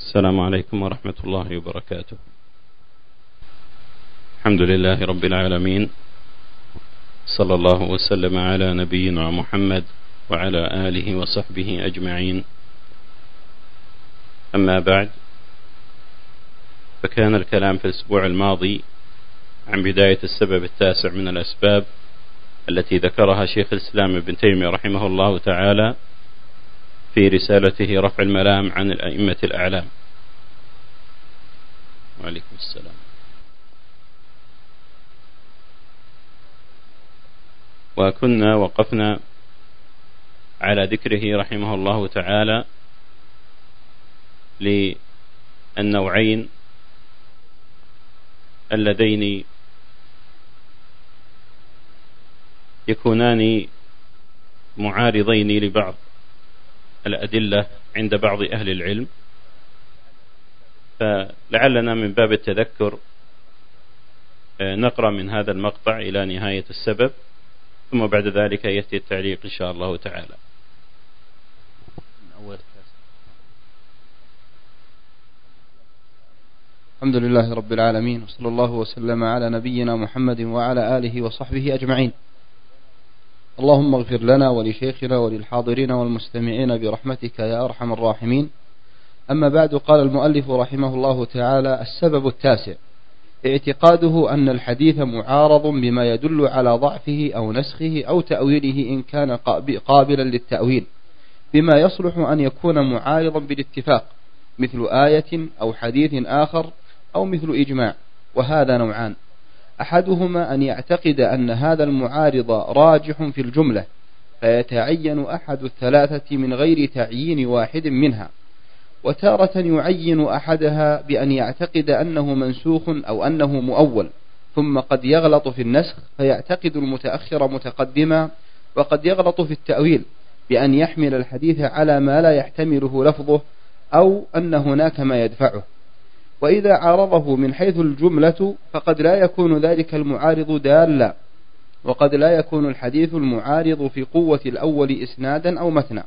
السلام عليكم ورحمة الله وبركاته. الحمد لله رب العالمين، صلى الله وسلم على نبينا محمد وعلى آله وصحبه أجمعين. أما بعد، فكان الكلام في الأسبوع الماضي عن بداية السبب التاسع من الأسباب التي ذكرها شيخ الإسلام ابن تيمية رحمه الله تعالى في رسالته رفع الملام عن الأئمة الأعلام. وعليكم السلام. وكنا وقفنا على ذكره رحمه الله تعالى للنوعين اللذين يكونان معارضين لبعض الأدلة عند بعض أهل العلم، فلعلنا من باب التذكر نقرأ من هذا المقطع إلى نهاية السبب، ثم بعد ذلك يأتي التعليق إن شاء الله تعالى. الحمد لله رب العالمين، وصلى الله وسلم على نبينا محمد وعلى آله وصحبه أجمعين. اللهم اغفر لنا ولشيخنا وللحاضرين والمستمعين برحمتك يا أرحم الراحمين. أما بعد، قال المؤلف رحمه الله تعالى: السبب التاسع: اعتقاده أن الحديث معارض بما يدل على ضعفه أو نسخه أو تأويله إن كان قابلا للتأويل، بما يصلح أن يكون معارضا بالاتفاق، مثل آية أو حديث آخر أو مثل إجماع. وهذا نوعان: أحدهما أن يعتقد أن هذا المعارض راجح في الجملة فيتعين أحد الثلاثة من غير تعيين واحد منها، وتارة يعين أحدها بأن يعتقد أنه منسوخ أو أنه مؤول، ثم قد يغلط في النسخ فيعتقد المتأخر متقدما، وقد يغلط في التأويل بأن يحمل الحديث على ما لا يحتمله لفظه أو أن هناك ما يدفعه. وإذا عارضه من حيث الجملة فقد لا يكون ذلك المعارض دالا، وقد لا يكون الحديث المعارض في قوة الأول إسنادا أو متنا.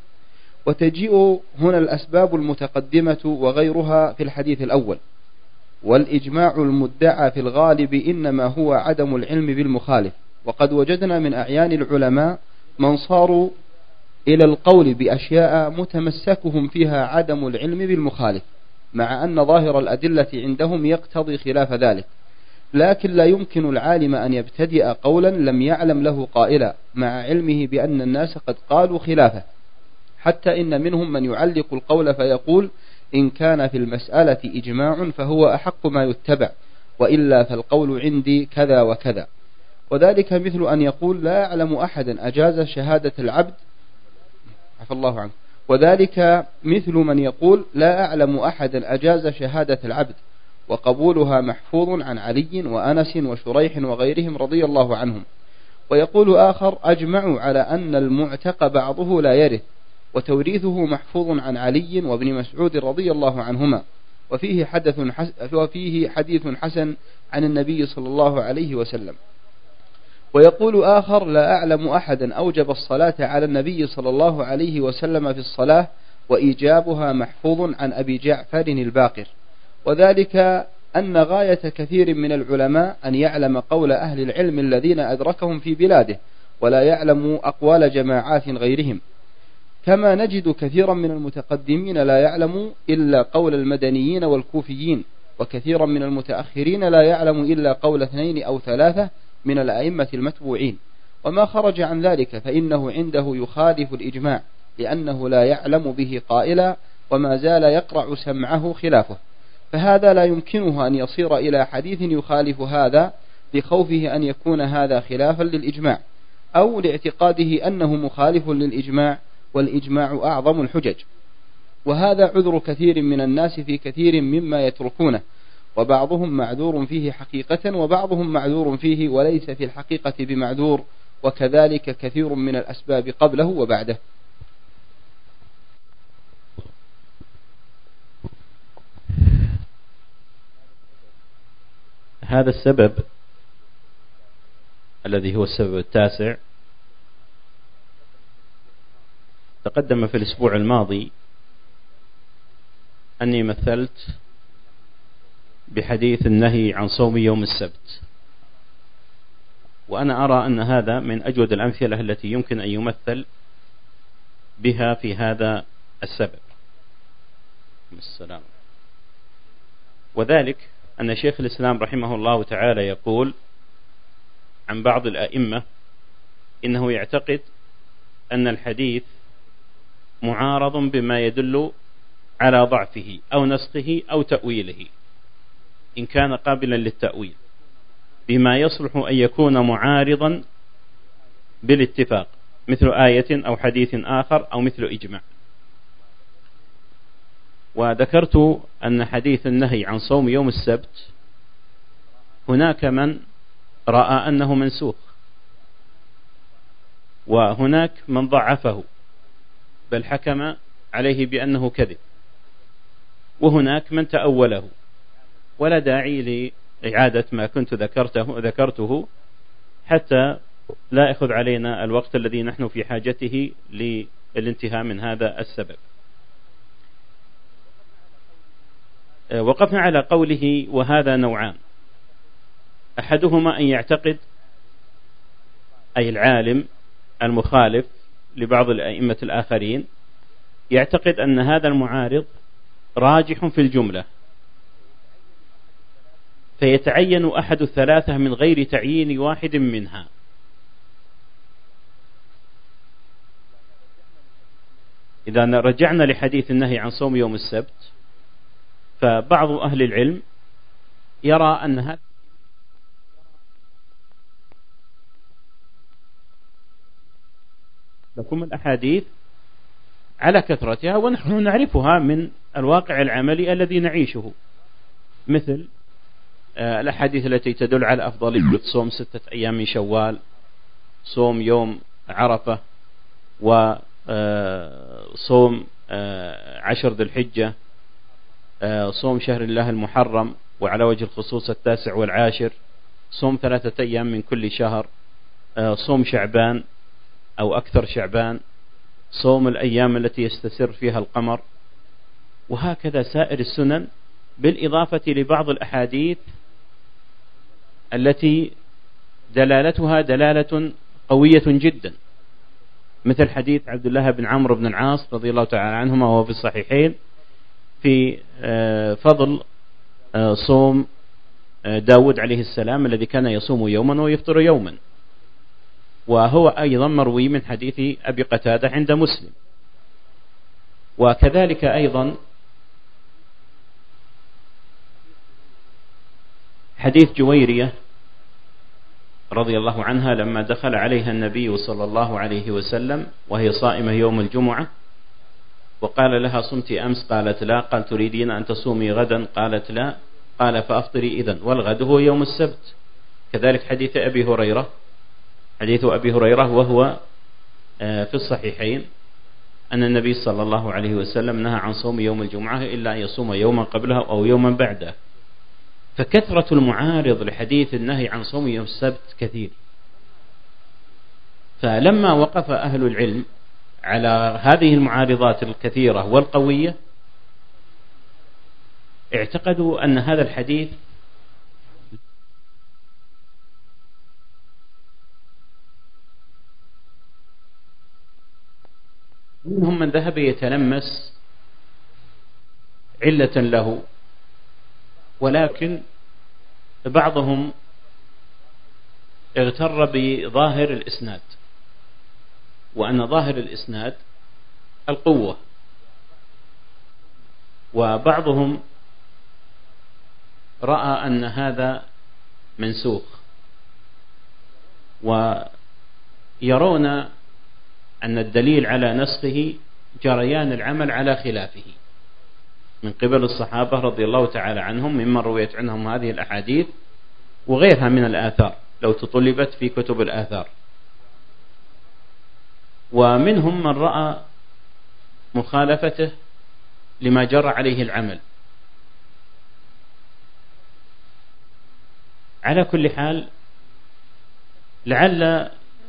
وتجيء هنا الأسباب المتقدمة وغيرها في الحديث الأول. والإجماع المدعى في الغالب إنما هو عدم العلم بالمخالف، وقد وجدنا من أعيان العلماء من صاروا إلى القول بأشياء متمسكهم فيها عدم العلم بالمخالف، مع أن ظاهر الأدلة عندهم يقتضي خلاف ذلك، لكن لا يمكن العالم أن يبتدئ قولا لم يعلم له قائلا، مع علمه بأن الناس قد قالوا خلافه، حتى إن منهم من يعلق القول فيقول: إن كان في المسألة إجماع فهو أحق ما يتبع، وإلا فالقول عندي كذا وكذا. وذلك مثل أن يقول: لا أعلم أحدا أجاز شهادة العبد، عفى الله عنه. وذلك مثل من يقول: لا أعلم أحدا أجاز شهادة العبد، وقبولها محفوظ عن علي وأنس وشريح وغيرهم رضي الله عنهم. ويقول آخر: أجمعوا على أن المعتق بعضه لا يرث، وتوريثه محفوظ عن علي وابن مسعود رضي الله عنهما، وفيه حديث حسن عن النبي صلى الله عليه وسلم. ويقول آخر: لا أعلم أحدا أوجب الصلاة على النبي صلى الله عليه وسلم في الصلاة، وإيجابها محفوظ عن أبي جعفر الباقر. وذلك أن غاية كثير من العلماء أن يعلم قول أهل العلم الذين أدركهم في بلاده، ولا يعلم أقوال جماعات غيرهم، كما نجد كثيرا من المتقدمين لا يعلم إلا قول المدنيين والكوفيين، وكثيرا من المتأخرين لا يعلم إلا قول 2 أو 3 من الأئمة المتبوعين. وما خرج عن ذلك فإنه عنده يخالف الإجماع، لأنه لا يعلم به قائلا، وما زال يقرع سمعه خلافه. فهذا لا يمكنه أن يصير إلى حديث يخالف هذا، لخوفه أن يكون هذا خلافا للإجماع، أو لاعتقاده أنه مخالف للإجماع، والإجماع أعظم الحجج. وهذا عذر كثير من الناس في كثير مما يتركونه، وبعضهم معذور فيه حقيقة، وبعضهم معذور فيه وليس في الحقيقة بمعذور، وكذلك كثير من الأسباب قبله وبعده. هذا السبب الذي هو السبب التاسع تقدم في الأسبوع الماضي أني مثلت بحديث النهي عن صوم يوم السبت، وأنا أرى أن هذا من أجود الأمثلة التي يمكن أن يمثل بها في هذا السبب. السلام. وذلك أن شيخ الإسلام رحمه الله تعالى يقول عن بعض الأئمة إنه يعتقد أن الحديث معارض بما يدل على ضعفه أو نسخه أو تأويله إن كان قابلا للتأويل، بما يصلح أن يكون معارضا بالاتفاق، مثل آية أو حديث آخر أو مثل إجماع. وذكرت أن حديث النهي عن صوم يوم السبت هناك من رأى أنه منسوخ، وهناك من ضعفه بل حكم عليه بأنه كذب، وهناك من تأوله، ولا داعي لإعادة ما كنت ذكرته حتى لا يأخذ علينا الوقت الذي نحن في حاجته للانتهاء من هذا السبب. وقفنا على قوله وهذا نوعان، أحدهما أن يعتقد، أي العالم المخالف لبعض الأئمة الآخرين، يعتقد أن هذا المعارض راجح في الجملة، فيتعين أحد الثلاثة من غير تعيين واحد منها. إذا رجعنا لحديث النهي عن صوم يوم السبت، فبعض أهل العلم يرى أن هذا لكم الأحاديث على كثرتها ونحن نعرفها من الواقع العملي الذي نعيشه، مثل الأحاديث التي تدل على أفضلية صوم 6 أيام من شوال، صوم يوم عرفة، وصوم 10 ذي الحجة، صوم شهر الله المحرم، وعلى وجه الخصوص 9 و10، صوم 3 أيام من كل شهر، صوم شعبان أو أكثر شعبان، صوم الأيام التي يستسر فيها القمر، وهكذا سائر السنن، بالإضافة لبعض الأحاديث التي دلالتها دلالة قوية جدا، مثل حديث عبد الله بن عمرو بن العاص رضي الله تعالى عنهما وهو في الصحيحين في فضل صوم داود عليه السلام الذي كان يصوم يوما ويفطر يوما، وهو أيضا مروي من حديث أبي قتادة عند مسلم. وكذلك أيضا حديث جويرية رضي الله عنها لما دخل عليها النبي صلى الله عليه وسلم وهي صائمة يوم الجمعة، وقال لها صمت أمس؟ قالت لا. قال تريدين أن تصومي غدا؟ قالت لا. قال فأفطري إذن، والغد هو يوم السبت. كذلك حديث أبي هريرة، حديث أبي هريرة وهو في الصحيحين أن النبي صلى الله عليه وسلم نهى عن صوم يوم الجمعة إلا أن يصوم يوما قبلها أو يوما بعده. فكثرة المعارض لحديث النهي عن صوم يوم السبت كثير. فلما وقف أهل العلم على هذه المعارضات الكثيرة والقوية، اعتقدوا أن هذا الحديث منهم من ذهب يتلمس علة له، ولكن بعضهم اغتر بظاهر الإسناد، وأن ظاهر الإسناد القوة، وبعضهم رأى أن هذا منسوخ، ويرون أن الدليل على نسخه جريان العمل على خلافه من قبل الصحابة رضي الله تعالى عنهم ممن رويت عنهم هذه الأحاديث وغيرها من الآثار لو تطلبت في كتب الآثار. ومنهم من رأى مخالفته لما جرى عليه العمل. على كل حال، لعل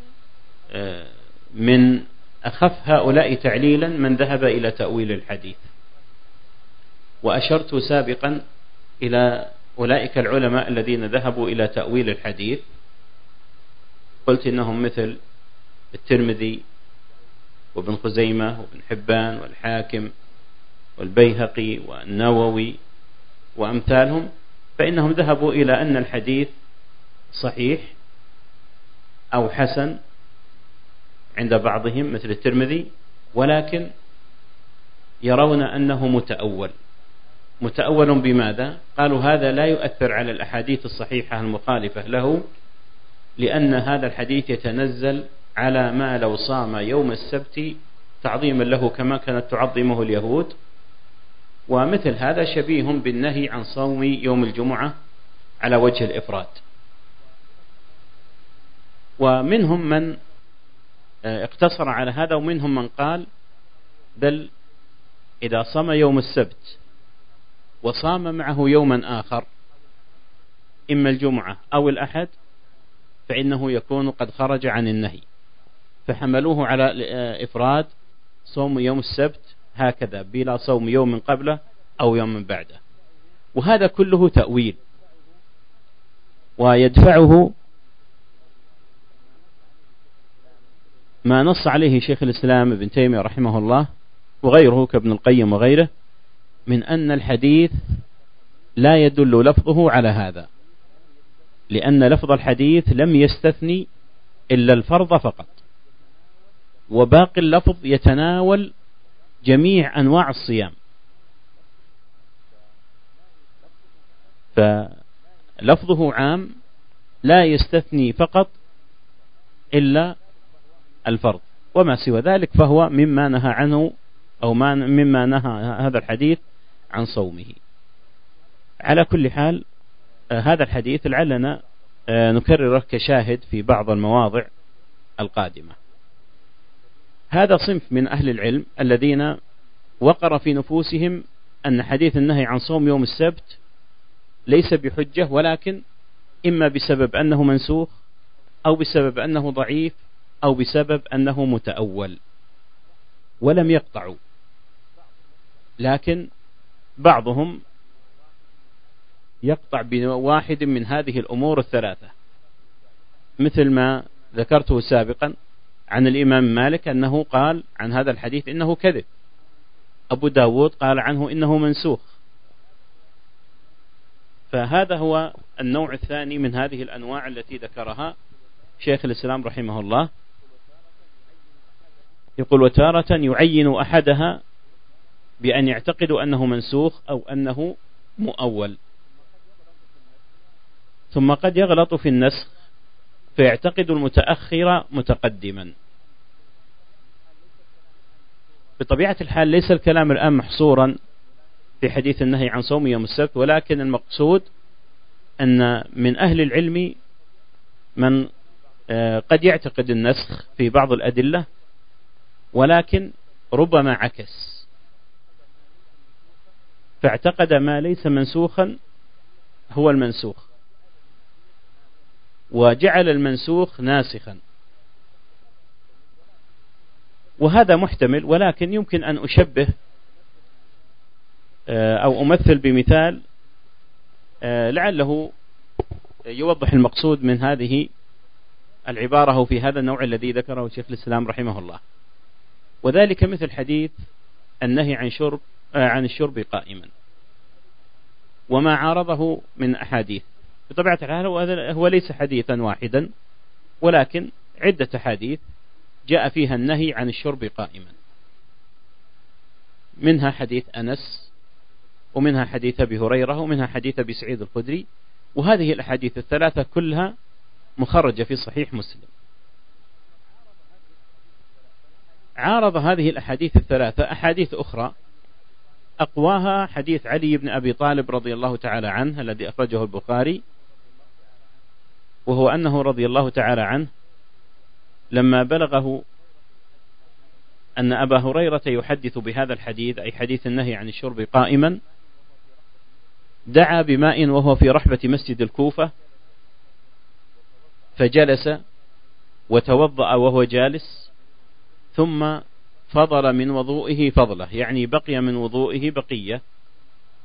من أخف هؤلاء تعليلا من ذهب إلى تأويل الحديث، وأشرت سابقا إلى أولئك العلماء الذين ذهبوا إلى تأويل الحديث، قلت إنهم مثل الترمذي وابن خزيمة وابن حبان والحاكم والبيهقي والنووي وأمثالهم، فإنهم ذهبوا إلى أن الحديث صحيح أو حسن عند بعضهم مثل الترمذي، ولكن يرون أنه متأول بماذا؟ قالوا هذا لا يؤثر على الأحاديث الصحيحة المخالفة له، لأن هذا الحديث يتنزل على ما لو صام يوم السبت تعظيما له كما كانت تعظمه اليهود، ومثل هذا شبيه بالنهي عن صوم يوم الجمعة على وجه الإفراد. ومنهم من اقتصر على هذا، ومنهم من قال بل إذا صام يوم السبت وصام معه يوما آخر إما الجمعة أو الأحد فإنه يكون قد خرج عن النهي، فحملوه على إفراد صوم يوم السبت هكذا بلا صوم يوم من قبله أو يوم من بعده. وهذا كله تأويل، ويدفعه ما نص عليه شيخ الإسلام ابن تيمية رحمه الله وغيره كابن القيم وغيره من أن الحديث لا يدل لفظه على هذا، لأن لفظ الحديث لم يستثني إلا الفرض فقط، وباقي اللفظ يتناول جميع أنواع الصيام، فلفظه عام لا يستثني فقط إلا الفرض، وما سوى ذلك فهو مما نهى عنه أو مما نهى هذا الحديث عن صومه. على كل حال هذا الحديث لعلنا نكرره كشاهد في بعض المواضع القادمة. هذا صنف من أهل العلم الذين وقر في نفوسهم أن حديث النهي عن صوم يوم السبت ليس بحجة، ولكن إما بسبب أنه منسوخ أو بسبب أنه ضعيف أو بسبب أنه متأول، ولم يقطعوا. لكن بعضهم يقطع بواحد من هذه الأمور الثلاثة، مثل ما ذكرته سابقا عن الإمام مالك أنه قال عن هذا الحديث إنه كذب، أبو داود قال عنه إنه منسوخ. فهذا هو النوع الثاني من هذه الأنواع التي ذكرها شيخ الإسلام رحمه الله. يقول وتارة يعين أحدها بأن يعتقد أنه منسوخ أو أنه مؤول، ثم قد يغلط في النسخ فيعتقد المتأخر متقدما. بطبيعة الحال ليس الكلام الآن محصورا في حديث النهي عن صوم يوم السبت، ولكن المقصود أن من أهل العلم من قد يعتقد النسخ في بعض الأدلة، ولكن ربما عكس فاعتقد ما ليس منسوخا هو المنسوخ، وجعل المنسوخ ناسخا، وهذا محتمل. ولكن يمكن أن أشبه أو أمثل بمثال لعله يوضح المقصود من هذه العبارة في هذا النوع الذي ذكره شيخ الإسلام رحمه الله، وذلك مثل حديث النهي عن الشرب قائما وما عارضه من أحاديث. بطبيعة الحال هو ليس حديثا واحدا، ولكن عدة حديث جاء فيها النهي عن الشرب قائما، منها حديث أنس، ومنها حديث أبي هريرة، ومنها حديث أبي سعيد الخدري، وهذه الأحاديث الثلاثة كلها مخرجة في صحيح مسلم. عارض هذه الأحاديث الثلاثة أحاديث أخرى أقواها حديث علي بن أبي طالب رضي الله تعالى عنه الذي أخرجه البخاري، وهو أنه رضي الله تعالى عنه لما بلغه أن أبا هريرة يحدث بهذا الحديث، أي حديث النهي عن الشرب قائما، دعا بماء وهو في رحبة مسجد الكوفة فجلس وتوضأ وهو جالس، ثم فضل من وضوئه فضله، يعني بقي من وضوئه بقية،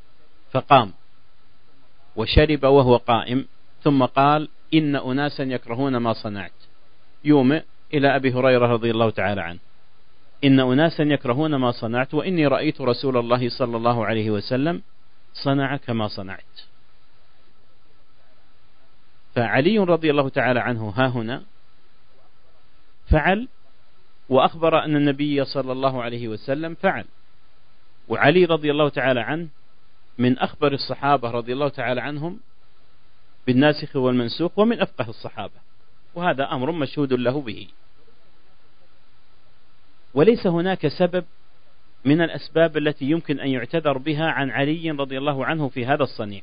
فقام وشرب وهو قائم، ثم قال: إن أناسا يكرهون ما صنعت، يومئ إلى أبي هريرة رضي الله تعالى عنه: إن أناسا يكرهون ما صنعت، وإني رأيت رسول الله صلى الله عليه وسلم صنع كما صنعت. فعلي رضي الله تعالى عنه ها هنا فعل، وأخبر أن النبي صلى الله عليه وسلم فعل. وعلي رضي الله تعالى عنه من أخبر الصحابة رضي الله تعالى عنهم بالناسخ والمنسوخ، ومن أفقه الصحابة، وهذا أمر مشهود له به. وليس هناك سبب من الأسباب التي يمكن أن يعتذر بها عن علي رضي الله عنه في هذا الصنيع،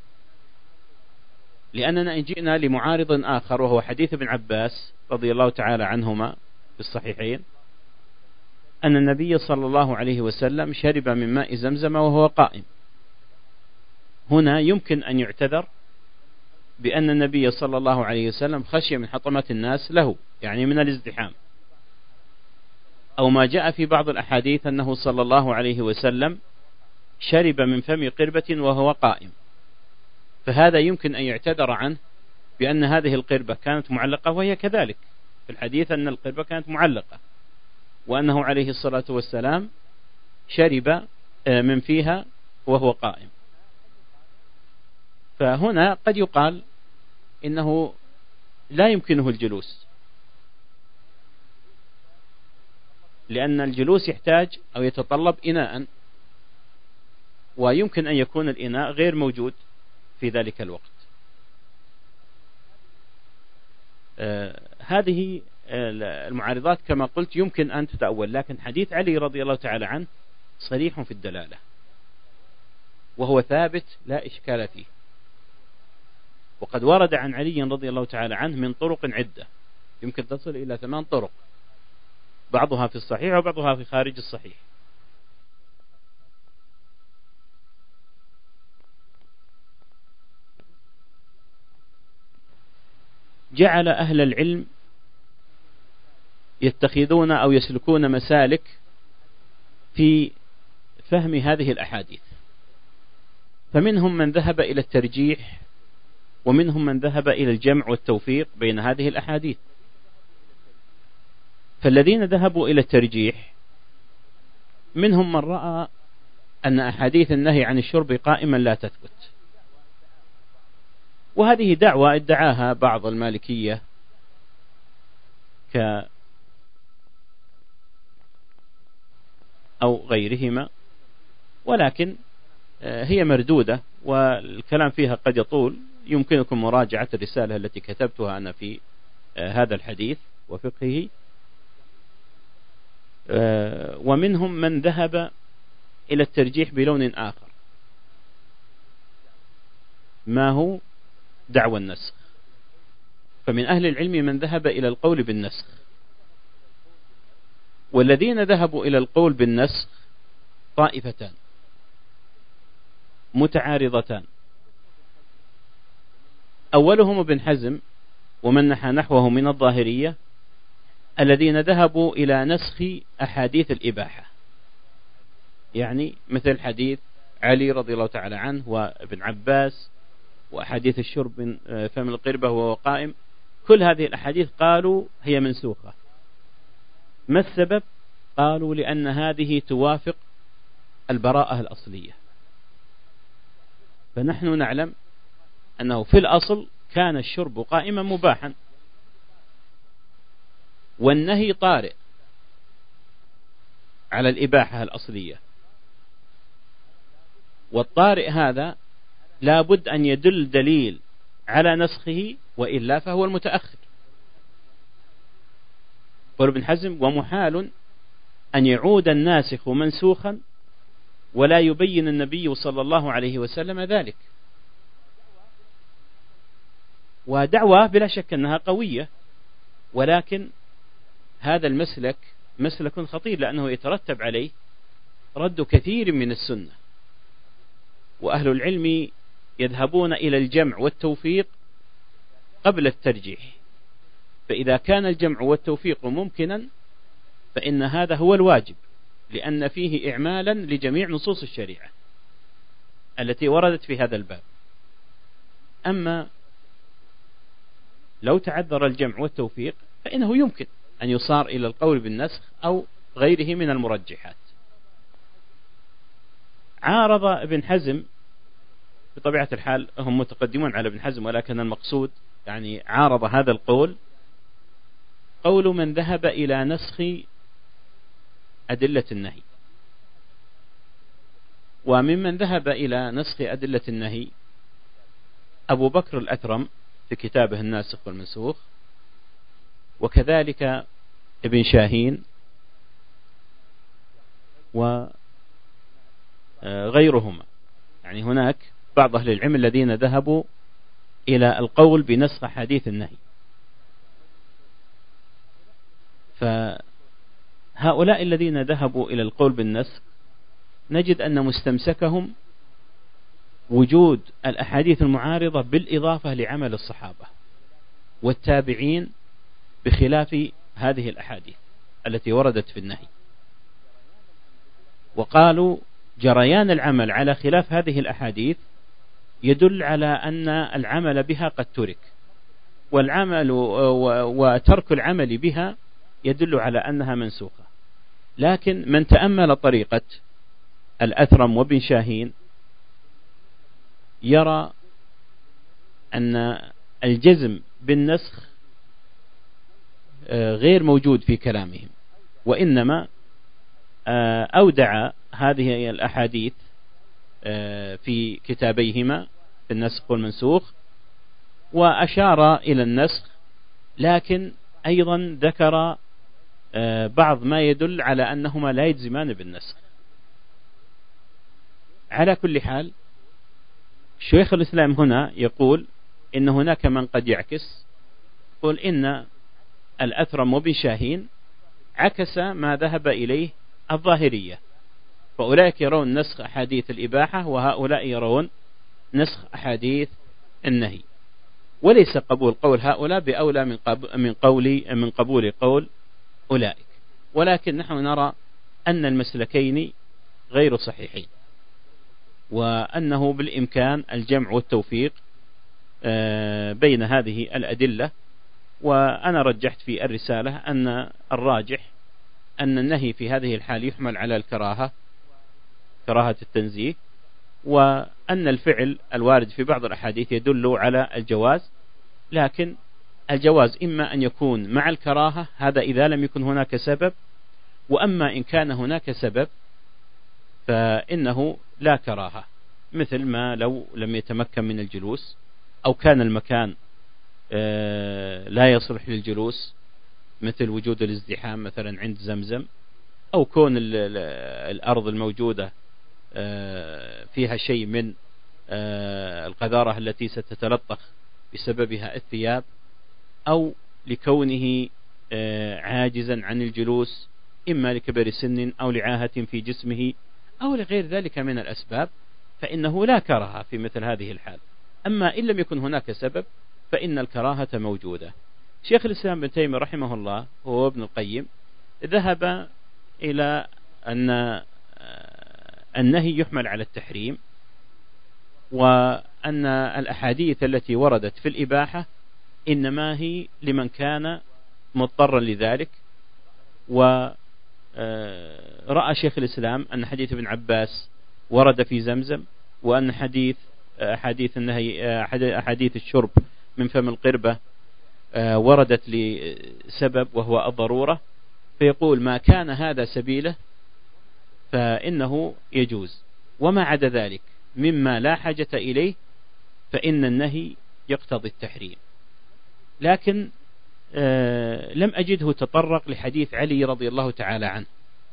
لأننا إن جئنا لمعارض آخر وهو حديث ابن عباس رضي الله تعالى عنهما في الصحيحين أن النبي صلى الله عليه وسلم شرب من ماء زمزم وهو قائم، هنا يمكن أن يعتذر بأن النبي صلى الله عليه وسلم خشي من حطمة الناس له، يعني من الازدحام، أو ما جاء في بعض الأحاديث أنه صلى الله عليه وسلم شرب من فم قربة وهو قائم، فهذا يمكن أن يعتذر عنه بأن هذه القربة كانت معلقة، وهي كذلك في الحديث أن القربة كانت معلقة، وأنه عليه الصلاة والسلام شرب من فيها وهو قائم. فهنا قد يقال إنه لا يمكنه الجلوس، لأن الجلوس يحتاج أو يتطلب إناء، ويمكن أن يكون الإناء غير موجود في ذلك الوقت. هذه المعارضات كما قلت يمكن أن تتأول، لكن حديث علي رضي الله تعالى عنه صريح في الدلالة، وهو ثابت لا إشكال فيه، وقد ورد عن علي رضي الله تعالى عنه من طرق عدة يمكن تصل إلى 8 طرق، بعضها في الصحيح وبعضها في خارج الصحيح. جعل أهل العلم يتخذون أو يسلكون مسالك في فهم هذه الأحاديث، فمنهم من ذهب إلى الترجيح، ومنهم من ذهب إلى الجمع والتوفيق بين هذه الأحاديث. فالذين ذهبوا إلى الترجيح منهم من رأى أن أحاديث النهي عن الشرب قائما لا تثبت، وهذه دعوة ادعاها بعض المالكية أو غيرهما، ولكن هي مردودة والكلام فيها قد يطول. يمكنكم مراجعة الرسالة التي كتبتها أنا في هذا الحديث وفقهه. ومنهم من ذهب إلى الترجيح بلون آخر، ما هو دعوى النسخ. فمن أهل العلم من ذهب إلى القول بالنسخ، والذين ذهبوا إلى القول بالنسخ طائفتان متعارضتان. أولهم ابن حزم ومن نحى نحوه من الظاهرية، الذين ذهبوا إلى نسخ أحاديث الإباحة، يعني مثل حديث علي رضي الله تعالى عنه وابن عباس وأحاديث الشرب من فم القربة وهو قائم، كل هذه الأحاديث قالوا هي منسوخة. ما السبب؟ قالوا لأن هذه توافق البراءة الأصلية، فنحن نعلم أنه في الأصل كان الشرب قائما مباحا، والنهي طارئ على الإباحة الأصلية، والطارئ هذا لا بد أن يدل دليل على نسخه، وإلا فهو المتأخر. قال ابن حزم: ومحال أن يعود الناسخ منسوخا ولا يبين النبي صلى الله عليه وسلم ذلك. ودعوة بلا شك أنها قوية، ولكن هذا المسلك مسلك خطير، لأنه يترتب عليه رد كثير من السنة، وأهل العلم يذهبون إلى الجمع والتوفيق قبل الترجيح. فإذا كان الجمع والتوفيق ممكنا فإن هذا هو الواجب، لأن فيه إعمالا لجميع نصوص الشريعة. التي وردت في هذا الباب. أما لو تعذر الجمع والتوفيق فإنه يمكن أن يصار إلى القول بالنسخ أو غيره من المرجحات. عارض ابن حزم، بطبيعة الحال هم متقدمون على ابن حزم، ولكن المقصود يعني عارض هذا القول قول من ذهب إلى نسخ أدلة النهي. وممن ذهب إلى نسخ أدلة النهي أبو بكر الأثرم في كتابه الناسخ والمنسوخ، وكذلك ابن شاهين وغيرهما. يعني هناك بعض أهل العلم الذين ذهبوا إلى القول بنسخ حديث النهي. فهؤلاء الذين ذهبوا إلى القول بالنسخ نجد أن مستمسكهم وجود الأحاديث المعارضة بالإضافة لعمل الصحابة والتابعين، بخلاف هذه الأحاديث التي وردت في النهي. وقالوا جريان العمل على خلاف هذه الأحاديث يدل على أن العمل بها قد ترك، والعمل وترك العمل بها يدل على أنها منسوخة. لكن من تأمل طريقة الأثرم وابن شاهين يرى أن الجزم بالنسخ غير موجود في كلامهم، وإنما أودع هذه الأحاديث في كتابيهما في النسخ والمنسوخ، وأشار إلى النسخ، لكن أيضا ذكر بعض ما يدل على أنهما لا يجزمان بالنسخ. على كل حال شيخ الإسلام هنا يقول إن هناك من قد يعكس، يقول إن الأثرم وابن شاهين عكس ما ذهب إليه الظاهرية، فأولئك يرون نسخ أحاديث الإباحة، وهؤلاء يرون نسخ أحاديث النهي. وليس قبول قول هؤلاء بأولى من قبول قول أولئك، ولكن نحن نرى أن المسلكين غير صحيحين، وأنه بالإمكان الجمع والتوفيق بين هذه الأدلة. وأنا رجحت في الرسالة أن الراجح أن النهي في هذه الحال يحمل على الكراهة، كراهة التنزيه، وأن الفعل الوارد في بعض الأحاديث يدل على الجواز، لكن الجواز إما أن يكون مع الكراهة، هذا إذا لم يكن هناك سبب، وأما إن كان هناك سبب فإنه لا كراهة، مثل ما لو لم يتمكن من الجلوس، أو كان المكان لا يصلح للجلوس، مثل وجود الازدحام مثلا عند زمزم، أو كون الأرض الموجودة فيها شيء من القذارة التي ستتلطخ بسببها الثياب، أو لكونه عاجزا عن الجلوس إما لكبر سن أو لعاهة في جسمه أو لغير ذلك من الأسباب، فإنه لا كراهة في مثل هذه الحال. أما إن لم يكن هناك سبب فإن الكراهة موجودة. شيخ الإسلام بن تيمية رحمه الله هو ابن القيم ذهب إلى أن النهي يحمل على التحريم، وأن الأحاديث التي وردت في الإباحة إنما هي لمن كان مضطرا لذلك. ورأى شيخ الإسلام أن حديث ابن عباس ورد في زمزم، وأن أحاديث النهي أحاديث الشرب من فم القربة وردت لسبب وهو الضرورة، فيقول ما كان هذا سبيله فإنه يجوز، وما عدا ذلك مما لا حاجة إليه فإن النهي يقتضي التحريم. لكن لم أجده تطرق لحديث علي رضي الله تعالى عنه،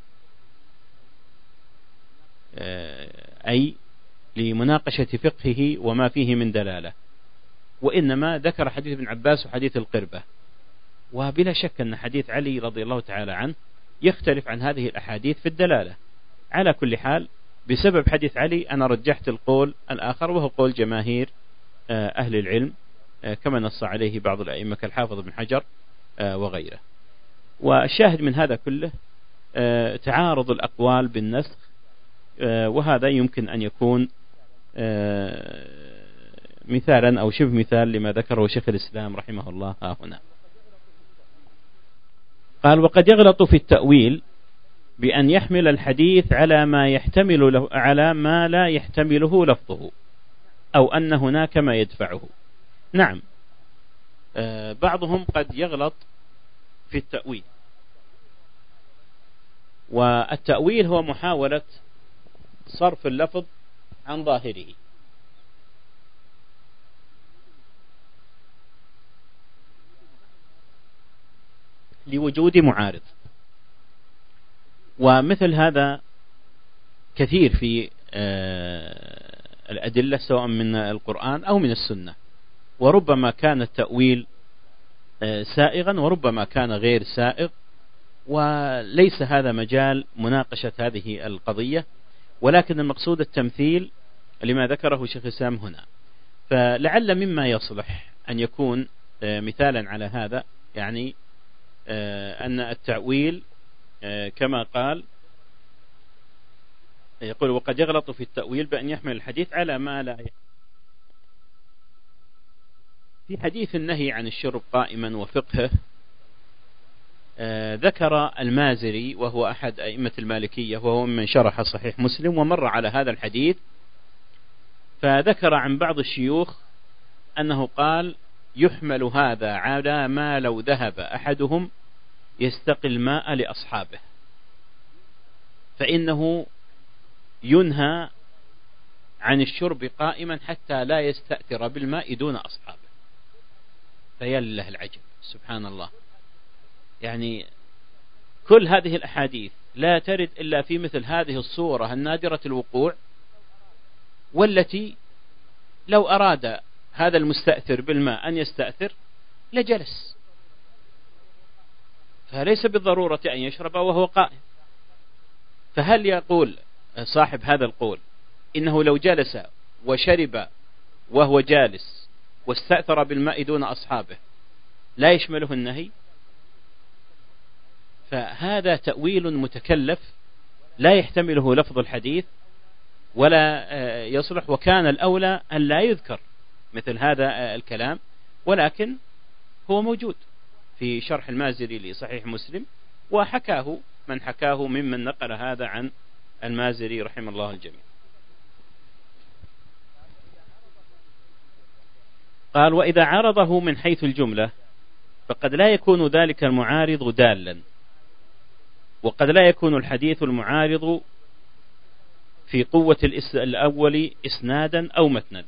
أي لمناقشة فقهه وما فيه من دلالة، وإنما ذكر حديث ابن عباس وحديث القربة. وبلا شك أن حديث علي رضي الله تعالى عنه يختلف عن هذه الأحاديث في الدلالة. على كل حال بسبب حديث علي أنا رجحت القول الآخر، وهو قول جماهير أهل العلم كما نص عليه بعض الأئمة كالحافظ بن حجر وغيره. والشاهد من هذا كله تعارض الأقوال بالنسخ، وهذا يمكن أن يكون مثالا أو شبه مثال لما ذكره شيخ الإسلام رحمه الله هنا. قال: وقد يغلط في التأويل بأن يحمل الحديث على ما لا يحتمله لفظه، أو أن هناك ما يدفعه. نعم، بعضهم قد يغلط في التأويل، والتأويل هو محاولة صرف اللفظ عن ظاهره، لوجود معارض. ومثل هذا كثير في الأدلة سواء من القرآن أو من السنة، وربما كان التأويل سائغا وربما كان غير سائغ، وليس هذا مجال مناقشة هذه القضية، ولكن المقصود التمثيل لما ذكره شيخ الإسلام هنا. فلعل مما يصلح أن يكون مثالا على هذا، يعني أن التأويل كما قال، يقول: وقد يغلط في التأويل بأن يحمل الحديث على ما لا يحمل. في حديث النهي عن الشرب قائما وفقهه، ذكر المازري وهو أحد أئمة المالكية وهو من شرح صحيح مسلم ومر على هذا الحديث، فذكر عن بعض الشيوخ أنه قال: يحمل هذا على ما لو ذهب أحدهم يستقي الماء لأصحابه، فإنه ينهى عن الشرب قائما حتى لا يستأثر بالماء دون أصحابه. فيا لله العجب، سبحان الله، يعني كل هذه الأحاديث لا ترد إلا في مثل هذه الصورة النادرة الوقوع، والتي لو أراد هذا المستأثر بالماء أن يستأثر لجلس، فليس بالضرورة أن يشرب وهو قائم. فهل يقول صاحب هذا القول إنه لو جلس وشرب وهو جالس واستأثر بالماء دون أصحابه لا يشمله النهي؟ فهذا تأويل متكلف لا يحتمله لفظ الحديث ولا يصلح، وكان الأولى أن لا يذكر مثل هذا الكلام، ولكن هو موجود في شرح المازري لصحيح مسلم، وحكاه من حكاه ممن نقل هذا عن المازري رحمه الله الجميع. قال: وإذا عارضه من حيث الجملة فقد لا يكون ذلك المعارض دالا، وقد لا يكون الحديث المعارض في قوة الأول إسنادا أو متنا.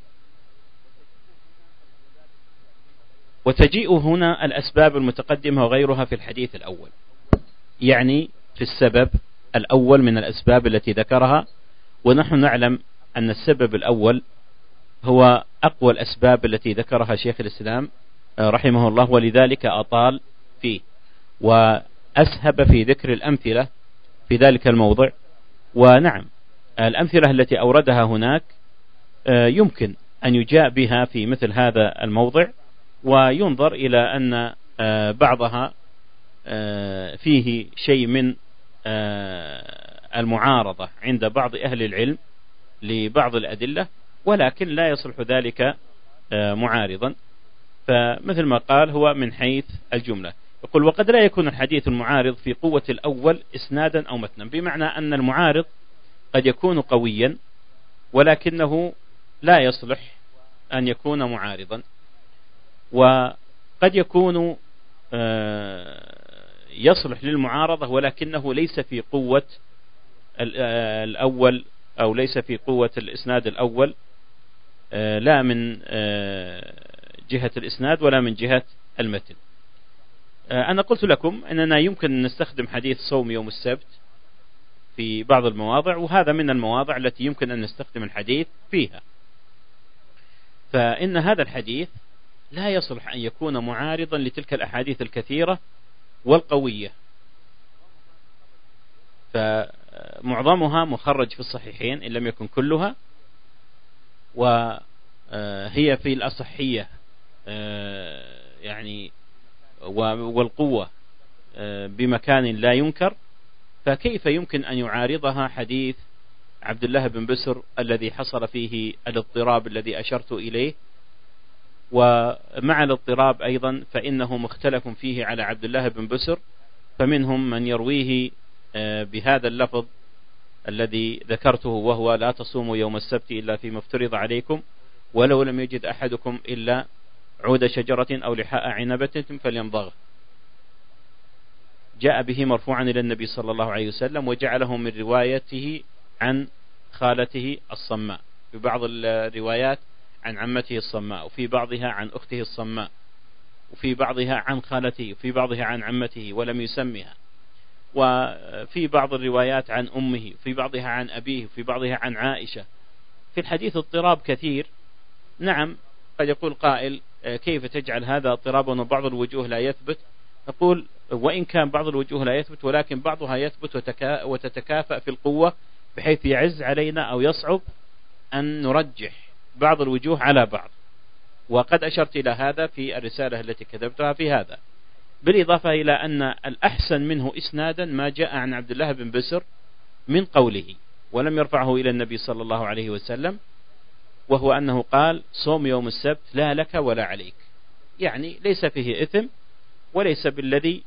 وتجيء هنا الأسباب المتقدمة وغيرها في الحديث الأول، يعني في السبب الأول من الأسباب التي ذكرها، ونحن نعلم أن السبب الأول هو أقوى الأسباب التي ذكرها شيخ الإسلام رحمه الله، ولذلك أطال فيه وأسهب في ذكر الأمثلة في ذلك الموضع. ونعم، الأمثلة التي أوردها هناك يمكن أن يجاء بها في مثل هذا الموضع، وينظر إلى أن بعضها فيه شيء من المعارضة عند بعض أهل العلم لبعض الأدلة، ولكن لا يصلح ذلك معارضا. فمثل ما قال هو من حيث الجملة. يقول: وقد لا يكون الحديث المعارض في قوة الأول إسنادا أو متنا، بمعنى أن المعارض قد يكون قويا ولكنه لا يصلح أن يكون معارضا، وقد يكون يصلح للمعارضة ولكنه ليس في قوة الأول، أو ليس في قوة الإسناد الأول، لا من جهة الإسناد ولا من جهة المتن. أنا قلت لكم أننا يمكن أن نستخدم حديث صوم يوم السبت في بعض المواضع، وهذا من المواضع التي يمكن أن نستخدم الحديث فيها. فإن هذا الحديث لا يصلح أن يكون معارضا لتلك الأحاديث الكثيرة والقوية، فمعظمها مخرج في الصحيحين إن لم يكن كلها، وهي في الأصحية يعني والقوة بمكان لا ينكر، فكيف يمكن أن يعارضها حديث عبد الله بن بسر الذي حصل فيه الاضطراب الذي أشرت إليه، ومع الاضطراب أيضا فإنه مختلف فيه على عبد الله بن بسر، فمنهم من يرويه بهذا اللفظ الذي ذكرته، وهو لا تصوموا يوم السبت إلا فيما افترض عليكم ولو لم يجد أحدكم إلا عود شجرة أو لحاء عنبة فليمضغه. جاء به مرفوعا إلى النبي صلى الله عليه وسلم، وجعله من روايته عن خالته الصماء، في بعض الروايات عن عمته الصماء، وفي بعضها عن أخته الصماء، وفي بعضها عن خالته، وفي بعضها عن عمته ولم يسمها، وفي بعض الروايات عن أمه، وفي بعضها عن أبيه، وفي بعضها عن عائشة. في الحديث اضطراب كثير. نعم، قد يقول قائل كيف تجعل هذا اضطرابا وبعض الوجوه لا يثبت؟ نقول وإن كان بعض الوجوه لا يثبت، ولكن بعضها يثبت وتتكافأ في القوة، بحيث يعز علينا أو يصعب أن نرجح بعض الوجوه على بعض، وقد أشرت إلى هذا في الرسالة التي كتبتها في هذا، بالإضافة إلى أن الأحسن منه إسنادا ما جاء عن عبد الله بن بسر من قوله ولم يرفعه إلى النبي صلى الله عليه وسلم، وهو أنه قال صوم يوم السبت لا لك ولا عليك، يعني ليس فيه إثم وليس بالذي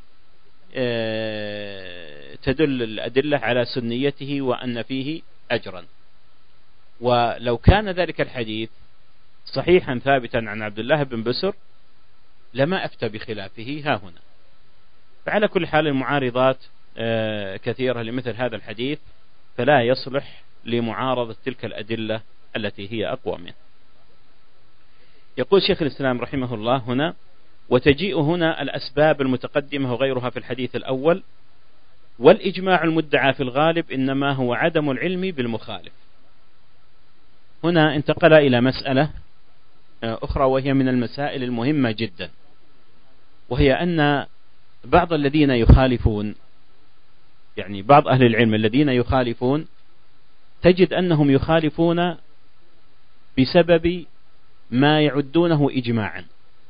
تدل الأدلة على سنيته وأن فيه أجرا. ولو كان ذلك الحديث صحيحا ثابتا عن عبد الله بن بسر لما أفتى بخلافه ها هنا. فعلى كل حال المعارضات كثيرة لمثل هذا الحديث، فلا يصلح لمعارضة تلك الأدلة التي هي أقوى منه. يقول شيخ الإسلام رحمه الله هنا: وتجيء هنا الأسباب المتقدمة وغيرها في الحديث الأول، والإجماع المدعى في الغالب إنما هو عدم العلم بالمخالف. هنا انتقل إلى مسألة أخرى وهي من المسائل المهمة جدا، وهي أن بعض الذين يخالفون، يعني بعض أهل العلم الذين يخالفون، تجد أنهم يخالفون بسبب ما يعدونه إجماعا،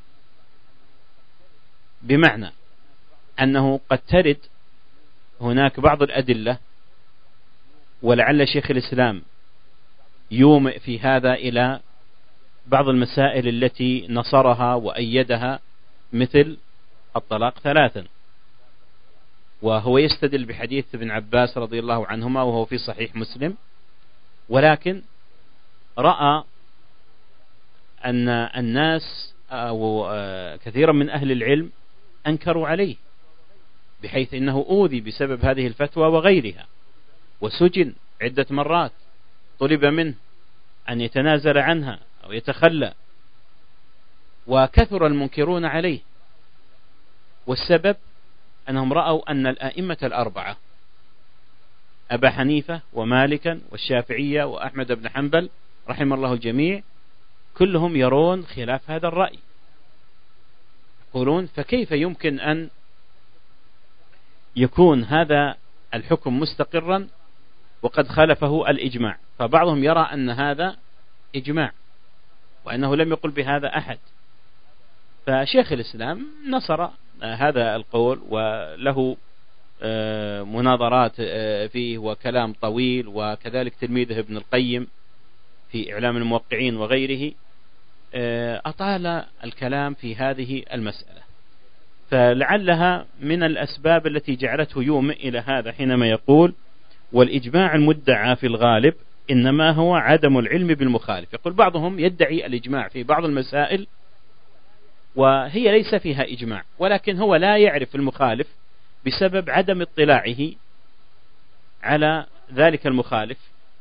بمعنى أنه قد ترد هناك بعض الأدلة، ولعل شيخ الإسلام يومئ في هذا إلى بعض المسائل التي نصرها وأيدها، مثل الطلاق 3، وهو يستدل بحديث ابن عباس رضي الله عنهما وهو في صحيح مسلم، ولكن رأى أن الناس أو كثيرا من أهل العلم أنكروا عليه، بحيث أنه أوذي بسبب هذه الفتوى وغيرها، وسجن عدة مرات، طلب منه أن يتنازل عنها أو يتخلى، وكثر المنكرون عليه. والسبب أنهم رأوا أن الآئمة الأربعة أبا حنيفة ومالكا والشافعية وأحمد بن حنبل رحم الله الجميع كلهم يرون خلاف هذا الرأي، يقولون فكيف يمكن أن يكون هذا الحكم مستقرا وقد خالفه الإجماع؟ فبعضهم يرى أن هذا إجماع وأنه لم يقل بهذا أحد. فشيخ الإسلام نصر هذا القول، وله مناظرات فيه وكلام طويل، وكذلك تلميذه ابن القيم في إعلام الموقعين وغيره أطال الكلام في هذه المسألة. فلعلها من الأسباب التي جعلته يومئ إلى هذا حينما يقول: والإجماع المدعى في الغالب إنما هو عدم العلم بالمخالف. يقول بعضهم يدعي الإجماع في بعض المسائل وهي ليس فيها إجماع، ولكن هو لا يعرف المخالف بسبب عدم اطلاعه على ذلك المخالف،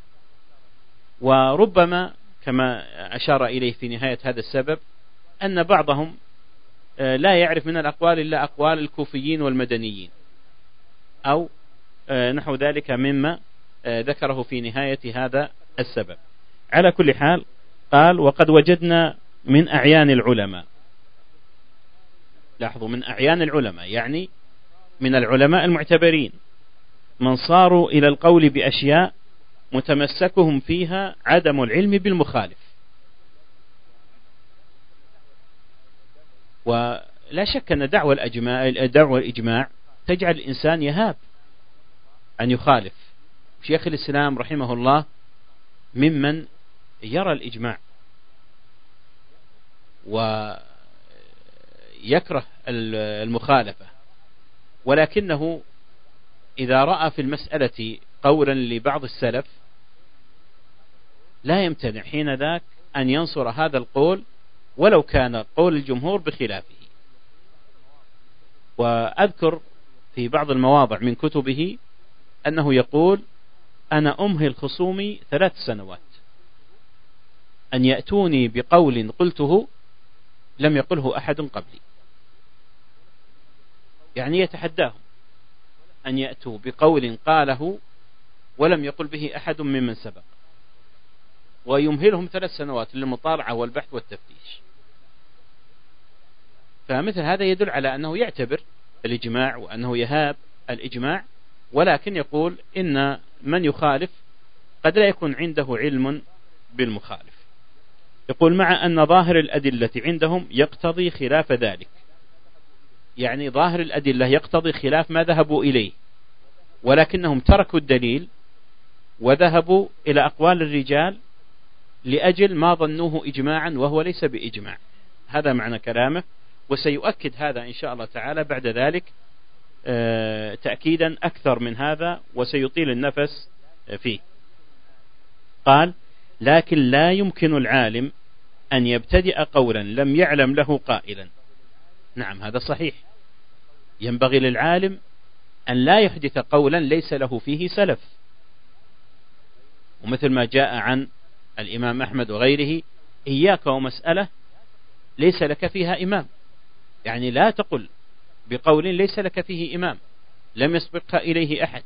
وربما كما أشار إليه في نهاية هذا السبب أن بعضهم لا يعرف من الأقوال إلا أقوال الكوفيين والمدنيين أو نحو ذلك مما ذكره في نهاية هذا السبب. على كل حال قال: وقد وجدنا من أعيان العلماء. لاحظوا، من أعيان العلماء يعني من العلماء المعتبرين، من صاروا إلى القول بأشياء متمسكهم فيها عدم العلم بالمخالف. ولا شك أن دعوى الإجماع تجعل الإنسان يهاب أن يخالف. شيخ الإسلام رحمه الله ممن يرى الإجماع ويكره المخالفة، ولكنه إذا رأى في المسألة قولا لبعض السلف لا يمتنع حين ذاك أن ينصر هذا القول ولو كان قول الجمهور بخلافه. وأذكر في بعض المواضع من كتبه أنه يقول: أنا أمهل خصومي 3 سنوات أن يأتوني بقول قلته لم يقله أحد قبلي، يعني يتحداهم أن يأتوا بقول قاله ولم يقل به أحد ممن سبق، ويمهلهم 3 سنوات للمطالعة والبحث والتفتيش. فمثل هذا يدل على أنه يعتبر الإجماع وأنه يهاب الإجماع، ولكن يقول إن من يخالف قد لا يكون عنده علم بالمخالف. يقول: مع أن ظاهر الأدلة عندهم يقتضي خلاف ذلك، يعني ظاهر الأدلة يقتضي خلاف ما ذهبوا إليه، ولكنهم تركوا الدليل وذهبوا إلى أقوال الرجال لأجل ما ظنوه إجماعا وهو ليس بإجماع. هذا معنى كلامه، وسيؤكد هذا إن شاء الله تعالى بعد ذلك تأكيدا أكثر من هذا، وسيطيل النفس فيه. قال: لكن لا يمكن العالم أن يبتدئ قولا لم يعلم له قائلا. نعم، هذا صحيح، ينبغي للعالم أن لا يحدث قولا ليس له فيه سلف، ومثل ما جاء عن الإمام أحمد وغيره: إياك ومسألة ليس لك فيها إمام، يعني لا تقل بقول ليس لك فيه إمام لم يسبقك إليه أحد.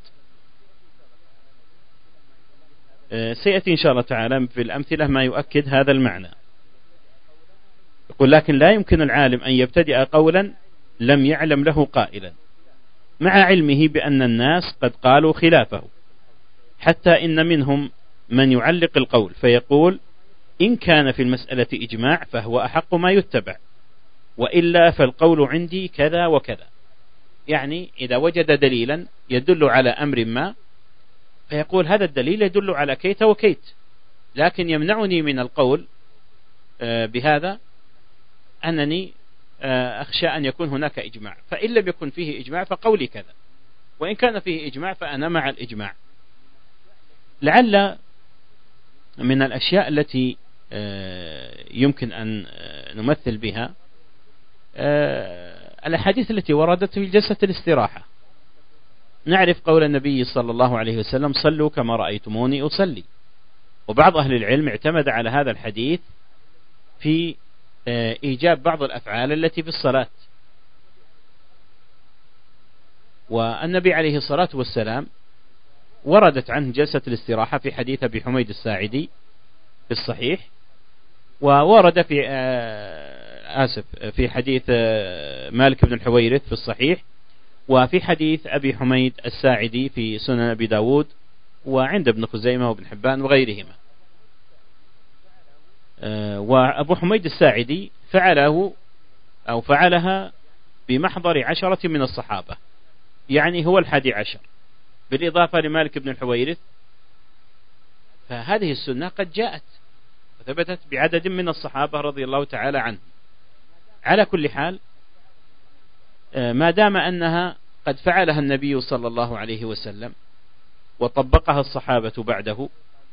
سيأتي إن شاء الله تعالى في الأمثلة ما يؤكد هذا المعنى. يقول: لكن لا يمكن العالم أن يبتدئ قولا لم يعلم له قائلا، مع علمه بأن الناس قد قالوا خلافه، حتى إن منهم من يعلق القول فيقول: إن كان في المسألة إجماع فهو أحق ما يتبع، وإلا فالقول عندي كذا وكذا. يعني إذا وجد دليلا يدل على أمر ما فيقول: هذا الدليل يدل على كيت وكيت، لكن يمنعني من القول بهذا أنني أخشى أن يكون هناك إجماع، فإن لم يكن فيه إجماع فقولي كذا، وإن كان فيه إجماع فأنا مع الإجماع. لعل من الأشياء التي يمكن أن نمثل بها الأحاديث التي وردت في جلسة الاستراحة. نعرف قول النبي صلى الله عليه وسلم: صلوا كما رأيتموني أصلي. وبعض أهل العلم اعتمد على هذا الحديث في إيجاب بعض الأفعال التي في الصلاة. والنبي عليه الصلاة والسلام وردت عنه جلسة الاستراحة في حديث أبي حميد الساعدي في الصحيح، وورد في حديث مالك بن الحويرث في الصحيح، وفي حديث أبي حميد الساعدي في سنن أبي داود وعند ابن خزيمة وابن حبان وغيرهما. وأبو حميد الساعدي فعلها بمحضر 10 من الصحابة، يعني هو 11 بالإضافة لمالك بن الحويرث. فهذه السنة قد جاءت وثبتت بعدد من الصحابة رضي الله تعالى عنهم. على كل حال، ما دام أنها قد فعلها النبي صلى الله عليه وسلم وطبقها الصحابة بعده،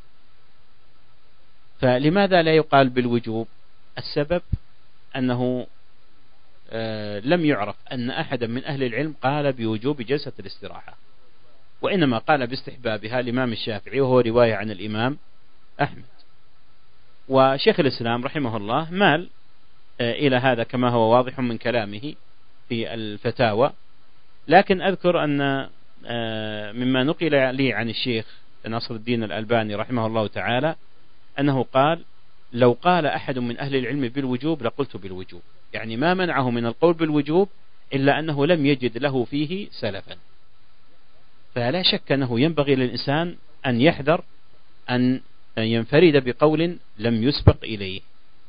فلماذا لا يقال بالوجوب؟ السبب أنه لم يعرف أن أحدا من أهل العلم قال بوجوب جلسة الاستراحة، وإنما قال باستحبابها الإمام الشافعي، وهو رواية عن الإمام أحمد. وشيخ الإسلام رحمه الله مال إلى هذا كما هو واضح من كلامه في الفتاوى. لكن أذكر أن مما نقل لي عن الشيخ ناصر الدين الألباني رحمه الله تعالى أنه قال: لو قال أحد من أهل العلم بالوجوب لقلت بالوجوب، يعني ما منعه من القول بالوجوب إلا أنه لم يجد له فيه سلفا. فلا شك أنه ينبغي للإنسان أن يحذر أن ينفرد بقول لم يسبق إليه.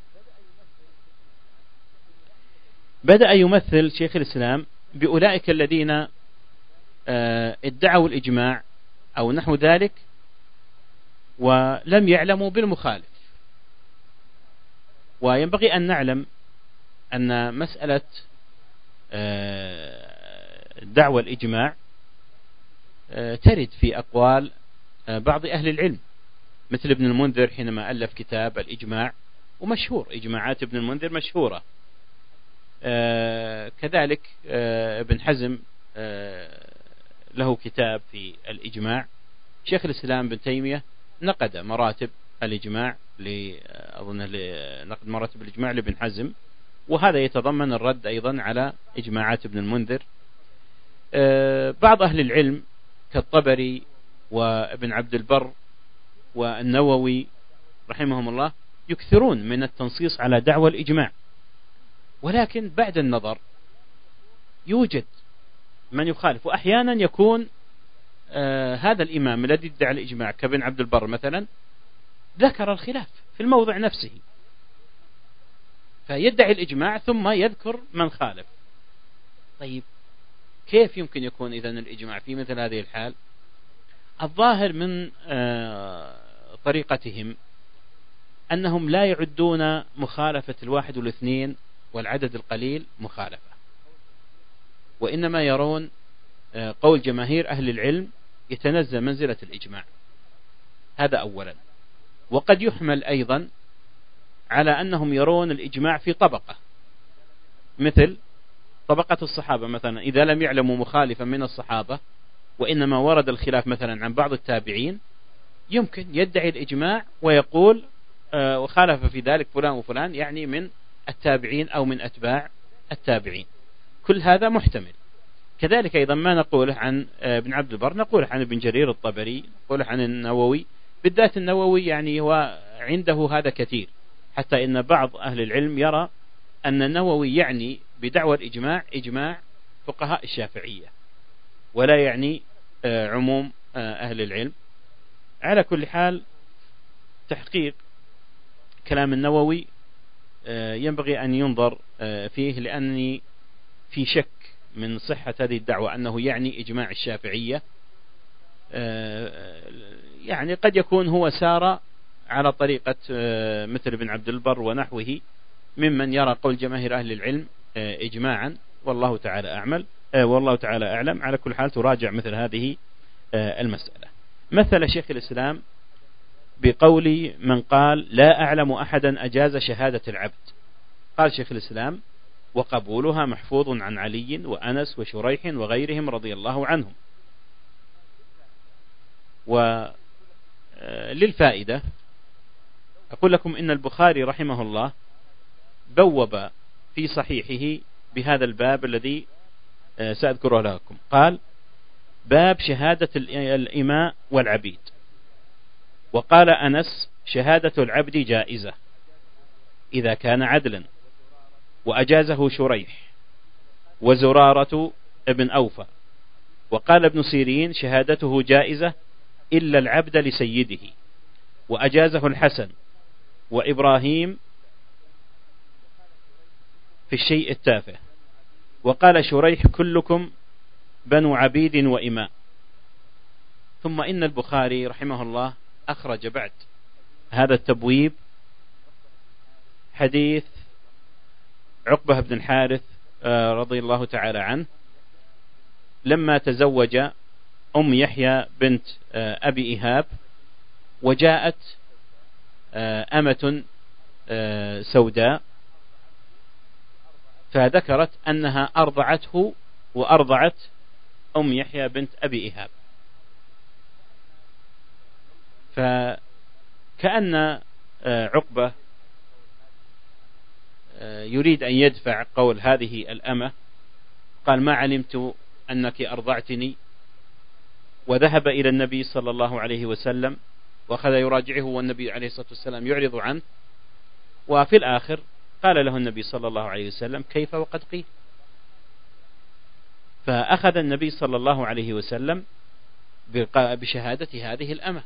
بدأ يمثل شيخ الإسلام بأولئك الذين ادعوا الإجماع أو نحو ذلك، ولم يعلموا بالمخالف. وينبغي أن نعلم أن مسألة دعوى الإجماع ترد في أقوال بعض أهل العلم، مثل ابن المنذر حينما ألف كتاب الإجماع، ومشهور إجماعات ابن المنذر مشهورة. كذلك ابن حزم له كتاب في الإجماع. شيخ الإسلام ابن تيمية نقد مراتب الإجماع، نقد مراتب الإجماع لابن حزم، وهذا يتضمن الرد أيضا على إجماعات ابن المنذر. بعض أهل العلم كالطبري وابن عبد البر والنووي رحمهم الله يكثرون من التنصيص على دعوى الإجماع، ولكن بعد النظر يوجد من يخالف، وأحيانا يكون هذا الإمام الذي ادعى الإجماع كابن عبد البر مثلا ذكر الخلاف في الموضع نفسه، فيدعي الإجماع ثم يذكر من خالف. طيب كيف يمكن يكون إذن الإجماع في مثل هذه الحال؟ الظاهر من طريقتهم أنهم لا يعدون مخالفة 1 و2 والعدد القليل مخالفة، وإنما يرون قول جماهير أهل العلم يتنزل منزلة الإجماع. هذا أولا. وقد يحمل أيضا على أنهم يرون الإجماع في طبقة، مثل طبقة الصحابة مثلا، إذا لم يعلموا مخالفا من الصحابة وإنما ورد الخلاف مثلا عن بعض التابعين، يمكن يدعي الإجماع ويقول وخالف في ذلك فلان وفلان، يعني من التابعين أو من أتباع التابعين. كل هذا محتمل. كذلك أيضا ما نقوله عن ابن عبد البر نقوله عن ابن جرير الطبري، نقوله عن النووي، بالذات النووي يعني هو عنده هذا كثير، حتى إن بعض أهل العلم يرى أن النووي يعني بدعوى الإجماع إجماع فقهاء الشافعية، ولا يعني عموم أهل العلم. على كل حال تحقيق كلام النووي ينبغي أن ينظر فيه، لأني في شك من صحة هذه الدعوة أنه يعني إجماع الشافعية. يعني قد يكون هو سار على طريقة مثل ابن عبد البر ونحوه ممن يرى قول جماهير أهل العلم إجماعا، والله تعالى أعلم. على كل حال تراجع مثل هذه المسألة. مثل شيخ الإسلام بقول من قال لا أعلم أحدا أجاز شهادة العبد. قال شيخ الإسلام وقبولها محفوظ عن علي وأنس وشريح وغيرهم رضي الله عنهم. وللفائدة أقول لكم إن البخاري رحمه الله بوب في صحيحه بهذا الباب الذي سأذكره لكم. قال باب شهادة الإماء والعبيد. وقال أنس شهادة العبد جائزة إذا كان عدلا، وأجازه شريح وزرارة ابن أوفى. وقال ابن سيرين شهادته جائزة إلا العبد لسيده، وأجازه الحسن وإبراهيم في الشيء التافه. وقال شريح كلكم بنو عبيد وإماء. ثم إن البخاري رحمه الله أخرج بعد هذا التبويب حديث عقبة بن الحارث رضي الله تعالى عنه لما تزوج أم يحيى بنت أبي إيهاب، وجاءت أمة سوداء فذكرت أنها أرضعته وأرضعت أم يحيى بنت أبي إيهاب. فكأن عقبة يريد أن يدفع قول هذه الأمة، قال ما علمت أنك أرضعتني، وذهب إلى النبي صلى الله عليه وسلم وأخذ يراجعه، والنبي عليه الصلاة والسلام يعرض عنه. وفي الآخر قال له النبي صلى الله عليه وسلم كيف وقد قيل. فأخذ النبي صلى الله عليه وسلم بشهادة هذه الأمة.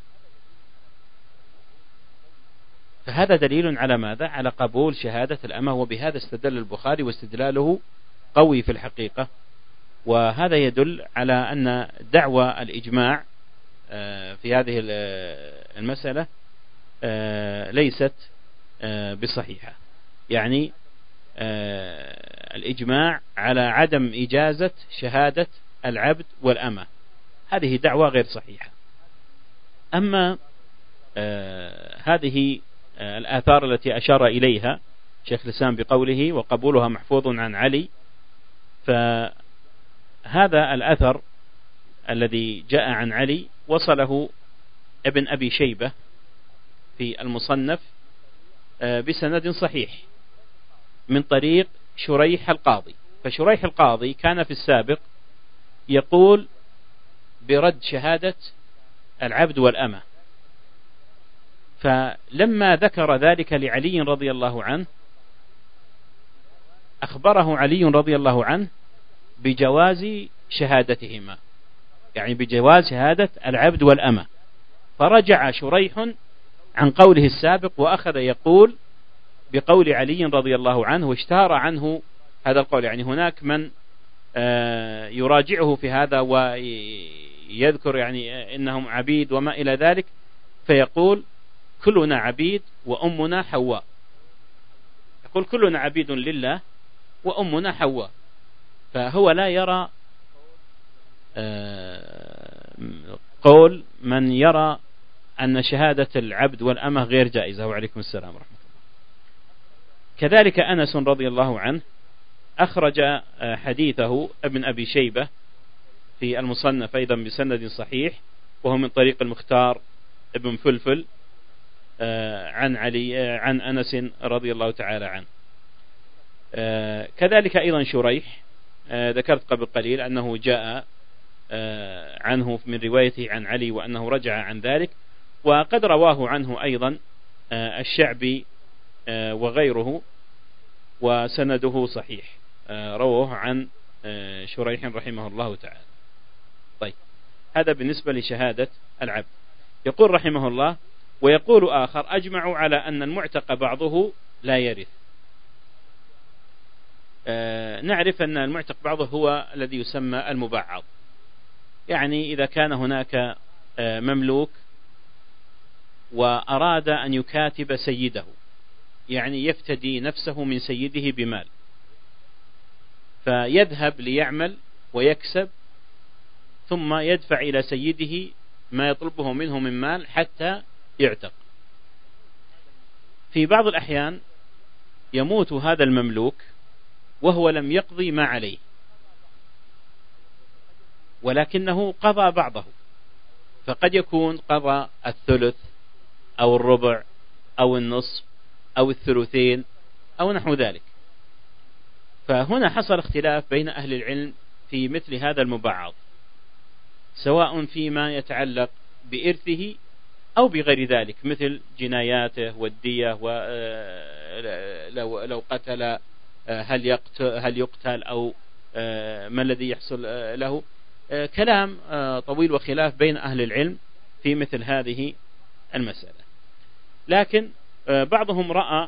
فهذا دليل على ماذا؟ على قبول شهادة الأمة. وبهذا استدل البخاري، واستدلاله قوي في الحقيقة. وهذا يدل على أن دعوى الإجماع في هذه المسألة ليست بصحيحة، يعني الإجماع على عدم إجازة شهادة العبد والأمة، هذه دعوة غير صحيحة. أما هذه الآثار التي أشار إليها شيخ الإسلام بقوله وقبولها محفوظ عن علي، فهذا الأثر الذي جاء عن علي وصله ابن أبي شيبة في المصنف بسند صحيح من طريق شريح القاضي. فشريح القاضي كان في السابق يقول برد شهادة العبد والأمة، فلما ذكر ذلك لعلي رضي الله عنه أخبره علي رضي الله عنه بجواز شهادتهما، يعني بجواز شهادة العبد والأمة، فرجع شريح عن قوله السابق وأخذ يقول بقول علي رضي الله عنه، واشتهر عنه هذا القول. يعني هناك من يراجعه في هذا ويذكر يعني إنهم عبيد وما إلى ذلك، فيقول كلنا عبيد وأمنا حواء، يقول كلنا عبيد لله وأمنا حواء. فهو لا يرى قول من يرى أن شهادة العبد والأمة غير جائزة. وعليكم السلام ورحمة الله. كذلك أنس رضي الله عنه أخرج حديثه ابن أبي شيبة في المصنف أيضا بسند صحيح، وهو من طريق المختار ابن فلفل عن علي عن أنس رضي الله تعالى عنه. كذلك أيضا شريح ذكرت قبل قليل أنه جاء عنه من روايته عن علي وأنه رجع عن ذلك، وقد رواه عنه أيضا الشعبي وغيره وسنده صحيح، رواه عن شريح رحمه الله تعالى. طيب، هذا بالنسبة لشهادة العبد. يقول رحمه الله ويقول آخر أجمعوا على أن المعتق بعضه لا يرث. نعرف أن المعتق بعضه هو الذي يسمى المبعض، يعني إذا كان هناك مملوك وأراد أن يكاتب سيده، يعني يفتدي نفسه من سيده بمال، فيذهب ليعمل ويكسب ثم يدفع إلى سيده ما يطلبه منه من مال حتى يعتق. في بعض الأحيان يموت هذا المملوك وهو لم يقضي ما عليه، ولكنه قضى بعضه، فقد يكون قضى الثلث أو الربع أو النصف أو الثلثين أو نحو ذلك. فهنا حصل اختلاف بين أهل العلم في مثل هذا المبعض، سواء فيما يتعلق بإرثه أو بغير ذلك، مثل جناياته والدية، ولو قتل هل يقتل أو ما الذي يحصل له. كلام طويل وخلاف بين أهل العلم في مثل هذه المسألة. لكن بعضهم رأى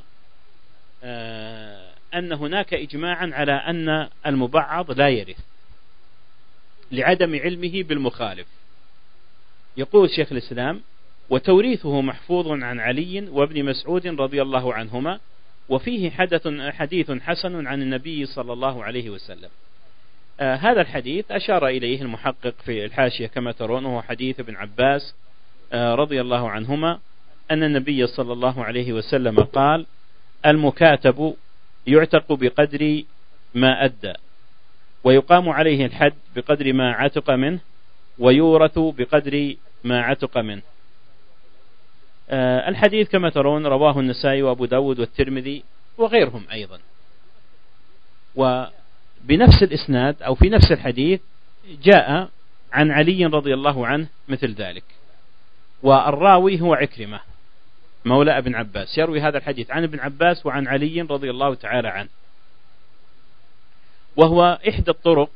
أن هناك إجماعا على أن المبعض لا يرث لعدم علمه بالمخالف. يقول شيخ الإسلام وتوريثه محفوظ عن علي وابن مسعود رضي الله عنهما، وفيه حديث حسن عن النبي صلى الله عليه وسلم. هذا الحديث أشار إليه المحقق في الحاشية كما ترون، وهو حديث ابن عباس رضي الله عنهما أن النبي صلى الله عليه وسلم قال المكاتب يعتق بقدر ما أدى، ويقام عليه الحد بقدر ما عتق منه، ويورث بقدر ما عتق منه. الحديث كما ترون رواه النسائي وأبو داود والترمذي وغيرهم أيضا. وبنفس الإسناد أو في نفس الحديث جاء عن علي رضي الله عنه مثل ذلك، والراوي هو عكرمة مولى ابن عباس، يروي هذا الحديث عن ابن عباس وعن علي رضي الله تعالى عنه، وهو إحدى الطرق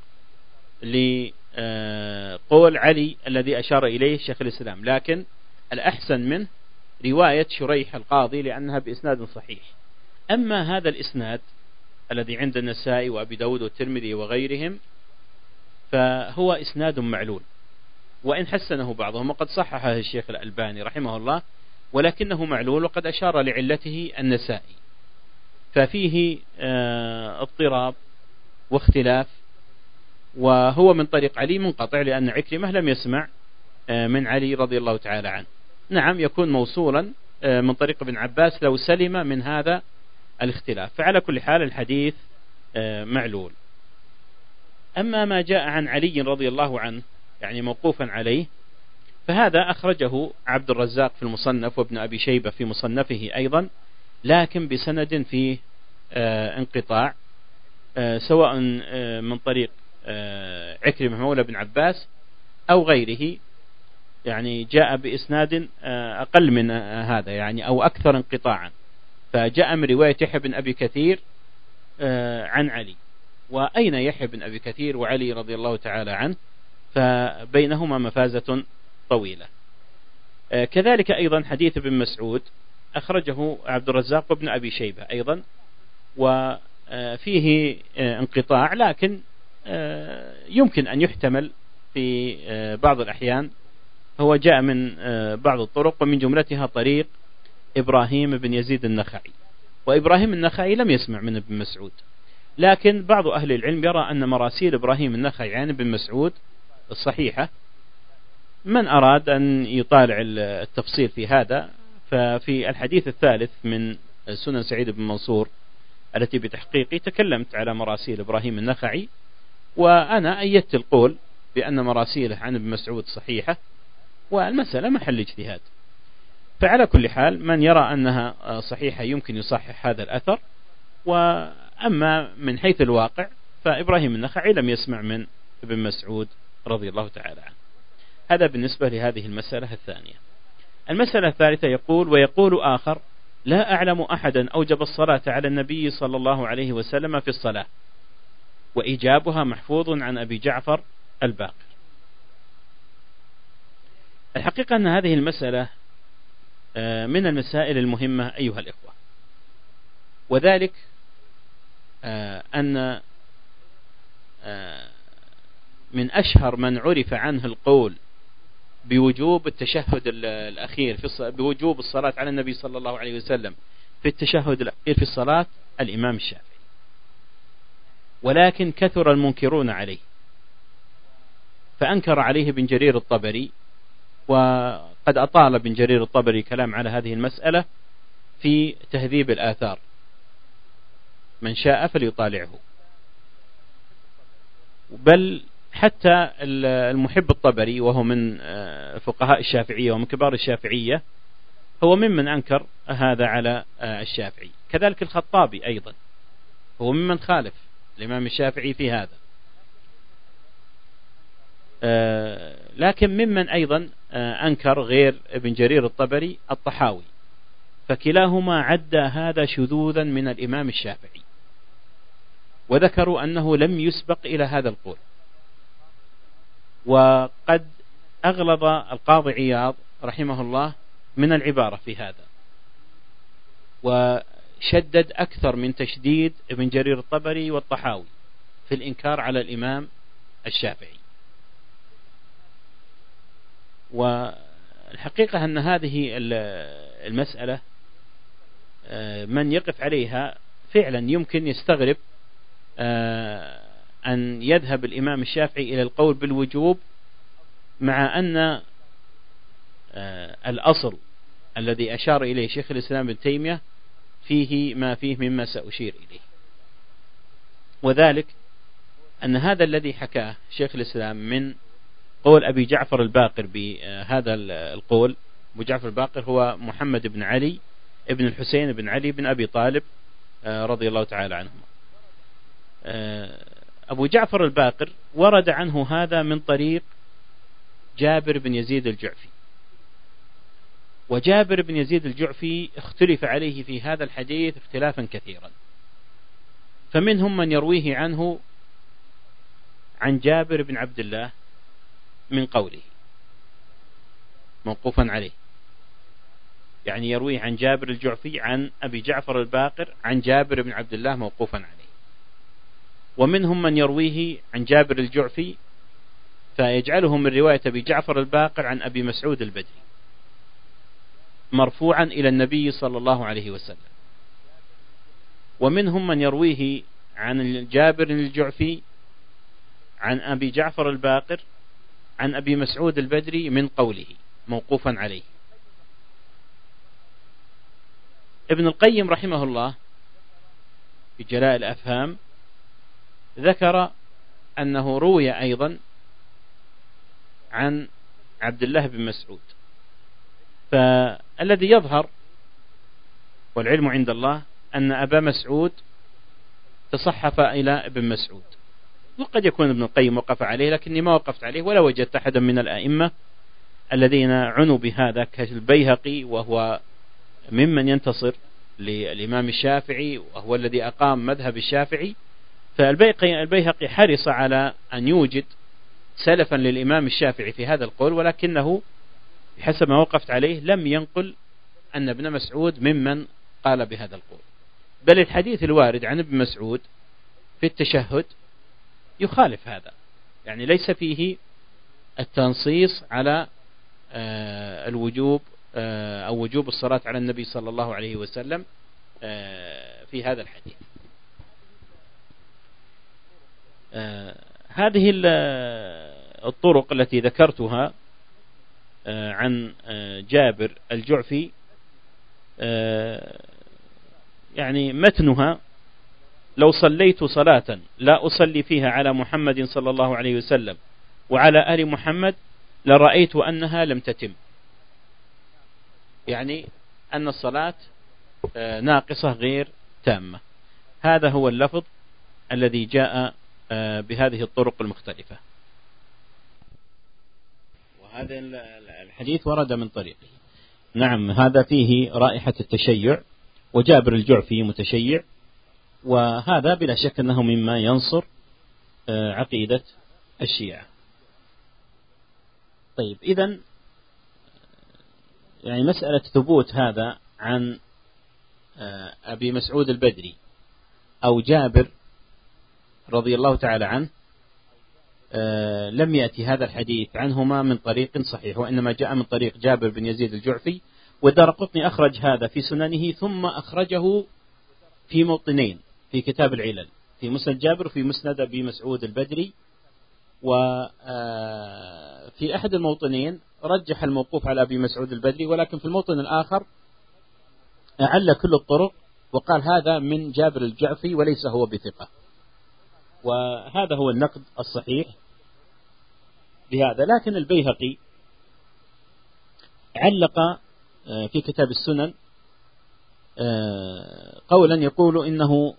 لقول علي الذي أشار إليه شيخ الإسلام. لكن الأحسن منه رواية شريح القاضي لأنها بإسناد صحيح. أما هذا الإسناد الذي عند النسائي وأبي داود والترمذي وغيرهم فهو إسناد معلول، وإن حسنه بعضهم وقد صححه الشيخ الألباني رحمه الله، ولكنه معلول، وقد أشار لعلته النسائي، ففيه اضطراب واختلاف، وهو من طريق علي منقطع، لأن عكرمة لم يسمع من علي رضي الله تعالى عنه. نعم يكون موصولا من طريق ابن عباس لو سلم من هذا الاختلاف. فعلى كل حال الحديث معلول. أما ما جاء عن علي رضي الله عنه يعني موقوفا عليه، فهذا أخرجه عبد الرزاق في المصنف وابن أبي شيبة في مصنفه أيضا، لكن بسند فيه انقطاع، سواء من طريق عكرمة مولى بن عباس أو غيره، يعني جاء بإسناد أقل من هذا يعني أو أكثر انقطاعا. فجاء من رواية يحيى بن أبي كثير عن علي، وأين يحيى بن أبي كثير وعلي رضي الله تعالى عنه؟ فبينهما مفازة طويلة. كذلك أيضا حديث ابن مسعود أخرجه عبد الرزاق وابن أبي شيبة أيضا، وفيه انقطاع، لكن يمكن أن يحتمل في بعض الأحيان. هو جاء من بعض الطرق، ومن جملتها طريق إبراهيم بن يزيد النخعي، وإبراهيم النخعي لم يسمع من ابن مسعود، لكن بعض أهل العلم يرى أن مراسيل إبراهيم النخعي عن ابن مسعود الصحيحة. من أراد أن يطالع التفصيل في هذا، ففي الحديث الثالث من سنن سعيد بن منصور التي بتحقيقي تكلمت على مراسيل إبراهيم النخعي، وأنا أيدت القول بأن مراسيله عن ابن مسعود صحيحة، والمسألة محل اجتهاد. فعلى كل حال من يرى أنها صحيحة يمكن يصحح هذا الأثر، وأما من حيث الواقع فإبراهيم النخعي لم يسمع من ابن مسعود رضي الله تعالى عنه. هذا بالنسبة لهذه المسألة الثانية. المسألة الثالثة يقول: ويقول آخر: لا أعلم أحدا أوجب الصلاة على النبي صلى الله عليه وسلم في الصلاة، وإيجابها محفوظ عن أبي جعفر الباقر. الحقيقة أن هذه المسألة من المسائل المهمة أيها الإخوة، وذلك أن من أشهر من عرف عنه القول بوجوب التشهد الأخير بوجوب الصلاة على النبي صلى الله عليه وسلم في التشهد الأخير في الصلاة الإمام الشافعي، ولكن كثر المنكرون عليه، فأنكر عليه ابن جرير الطبري، وقد أطال ابن جرير الطبري كلام على هذه المسألة في تهذيب الآثار، من شاء فليطالعه. بل حتى المحب الطبري وهو من فقهاء الشافعية ومن كبار الشافعية هو ممن أنكر هذا على الشافعي. كذلك الخطابي أيضا هو ممن خالف الإمام الشافعي في هذا. لكن ممن أيضا أنكر غير ابن جرير الطبري الطحاوي، فكلاهما عد هذا شذوذا من الإمام الشافعي، وذكروا أنه لم يسبق إلى هذا القول. وقد أغلظ القاضي عياض رحمه الله من العبارة في هذا، وشدد أكثر من تشديد ابن جرير الطبري والطحاوي في الإنكار على الإمام الشافعي. والحقيقة أن هذه المسألة من يقف عليها فعلا يمكن يستغرب أن يذهب الإمام الشافعي إلى القول بالوجوب، مع أن الأصل الذي أشار إليه شيخ الإسلام ابن تيمية فيه ما فيه مما سأشير إليه، وذلك أن هذا الذي حكاه شيخ الإسلام من قول أبي جعفر الباقر بهذا القول. أبو جعفر الباقر هو محمد بن علي ابن الحسين بن علي بن أبي طالب رضي الله تعالى عنهما. أبو جعفر الباقر ورد عنه هذا من طريق جابر بن يزيد الجعفي، وجابر بن يزيد الجعفي اختلف عليه في هذا الحديث اختلافا كثيرا، فمنهم من يرويه عنه عن جابر بن عبد الله من قوله موقوفا عليه، يعني يرويه عن جابر الجعفي عن أبي جعفر الباقر عن جابر بن عبد الله موقوفا عليه. ومنهم من يرويه عن جابر الجعفي فيجعله من رواية أبي جعفر الباقر عن أبي مسعود البدري مرفوعا إلى النبي صلى الله عليه وسلم. ومنهم من يرويه عن جابر الجعفي عن أبي جعفر الباقر عن أبي مسعود البدري من قوله موقوفا عليه. ابن القيم رحمه الله في جلاء الأفهام ذكر أنه روي أيضا عن عبد الله بن مسعود. فالذي يظهر والعلم عند الله أن أبا مسعود تصحف إلى ابن مسعود، وقد يكون ابن القيم وقف عليه، لكني ما وقفت عليه ولا وجدت أحدا من الأئمة الذين عنوا بهذا كالبيهقي، وهو ممن ينتصر للإمام الشافعي وهو الذي أقام مذهب الشافعي. فالبيهقي حرص على أن يوجد سلفا للإمام الشافعي في هذا القول، ولكنه بحسب ما وقفت عليه لم ينقل أن ابن مسعود ممن قال بهذا القول، بل الحديث الوارد عن ابن مسعود في التشهد يخالف هذا، يعني ليس فيه التنصيص على الوجوب أو وجوب الصلاة على النبي صلى الله عليه وسلم في هذا الحديث. هذه الطرق التي ذكرتها عن جابر الجعفي يعني متنها: لو صليت صلاة لا أصلي فيها على محمد صلى الله عليه وسلم وعلى آل محمد لرأيت أنها لم تتم، يعني أن الصلاة ناقصة غير تامة. هذا هو اللفظ الذي جاء بهذه الطرق المختلفة، وهذا الحديث ورد من طريقه. نعم، هذا فيه رائحة التشيع، وجابر الجعفي متشيع، وهذا بلا شك أنه مما ينصر عقيدة الشيعة. طيب، إذن يعني مسألة ثبوت هذا عن أبي مسعود البدري أو جابر رضي الله تعالى عنه لم يأتي هذا الحديث عنهما من طريق صحيح، وإنما جاء من طريق جابر بن يزيد الجعفي. والدارقطني أخرج هذا في سننه، ثم أخرجه في موطنين في كتاب العلل، في مسند جابر وفي مسند أبي مسعود البدري. وفي أحد الموطنين رجح الموقوف على أبي مسعود البدري، ولكن في الموطن الآخر أعل كل الطرق وقال هذا من جابر الجعفي وليس هو بثقة. وهذا هو النقد الصحيح بهذا. لكن البيهقي علق في كتاب السنن قولا يقول إنه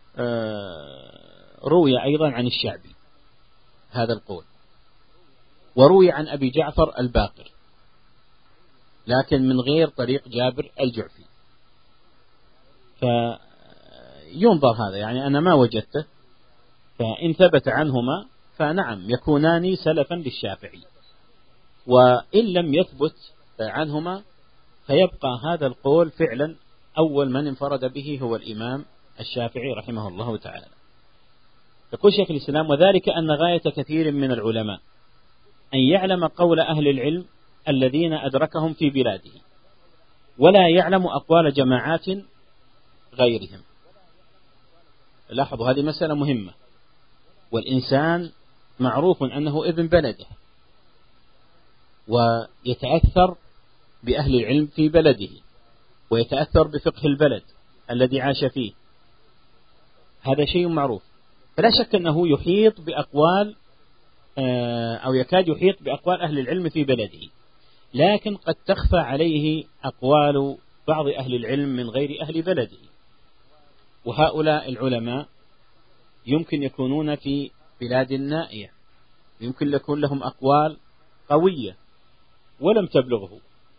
روي أيضا عن الشعبي هذا القول، وروي عن أبي جعفر الباقر، لكن من غير طريق جابر الجعفي. فينظر هذا، يعني أنا ما وجدته، فإن ثبت عنهما فنعم يكونان سلفا للشافعي، وإن لم يثبت عنهما فيبقى هذا القول فعلا أول من انفرد به هو الإمام الشافعي رحمه الله تعالى. يقول شيخ الإسلام: وذلك أن غاية كثير من العلماء أن يعلم قول أهل العلم الذين أدركهم في بلاده، ولا يعلم أقوال جماعات غيرهم. لاحظوا، هذه مسألة مهمة، والإنسان معروف أنه ابن بلده، ويتأثر بأهل العلم في بلده، ويتأثر بفقه البلد الذي عاش فيه، هذا شيء معروف. فلا شك أنه يحيط بأقوال أو يكاد يحيط بأقوال أهل العلم في بلده، لكن قد تخفى عليه أقوال بعض أهل العلم من غير أهل بلده. وهؤلاء العلماء يمكن يكونون في بلاد نائية، يمكن يكون لهم أقوال قوية ولم تبلغه،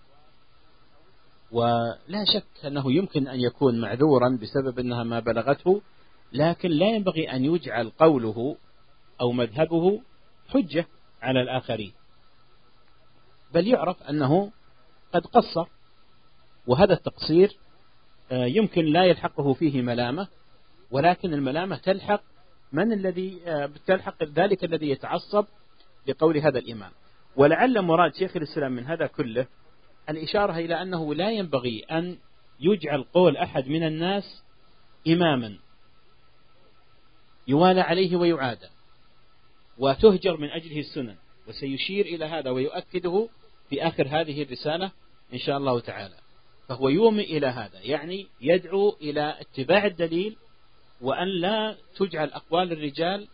ولا شك أنه يمكن أن يكون معذورا بسبب أنها ما بلغته، لكن لا ينبغي أن يجعل قوله أو مذهبه حجة على الآخرين، بل يعرف أنه قد قصر، وهذا التقصير يمكن لا يلحقه فيه ملامة، ولكن الملامة تلحق من الذي تلحق ذلك الذي يتعصب لقول هذا الإمام. ولعل مراد شيخ الإسلام من هذا كله الإشارة إلى أنه لا ينبغي أن يجعل قول أحد من الناس إماما يوالى عليه ويعادى وتهجر من أجله السنن، وسيشير إلى هذا ويؤكده في آخر هذه الرسالة إن شاء الله تعالى. فهو يومي إلى هذا، يعني يدعو إلى اتباع الدليل، وأن لا تجعل أقوال الرجال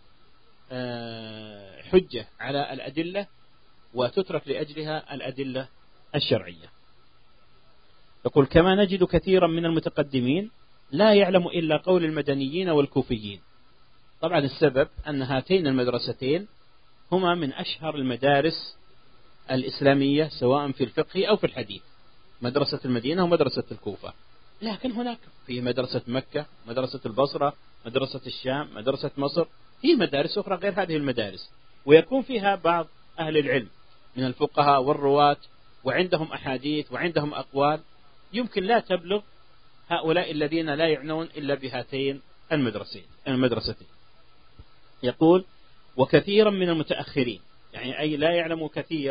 حجة على الأدلة وتترك لأجلها الأدلة الشرعية. يقول: كما نجد كثيرا من المتقدمين لا يعلم إلا قول المدنيين والكوفيين. طبعا السبب أن هاتين المدرستين هما من أشهر المدارس الإسلامية سواء في الفقه أو في الحديث، مدرسة المدينة ومدرسة الكوفة. لكن هناك في مدرسة مكة، مدرسة البصرة، مدرسة الشام، مدرسة مصر، في مدارس أخرى غير هذه المدارس، ويكون فيها بعض أهل العلم من الفقهاء والرواة، وعندهم أحاديث وعندهم أقوال يمكن لا تبلغ هؤلاء الذين لا يعنون إلا بهاتين المدرستين. يقول: وكثيرا من المتأخرين، يعني أي لا يعلم كثير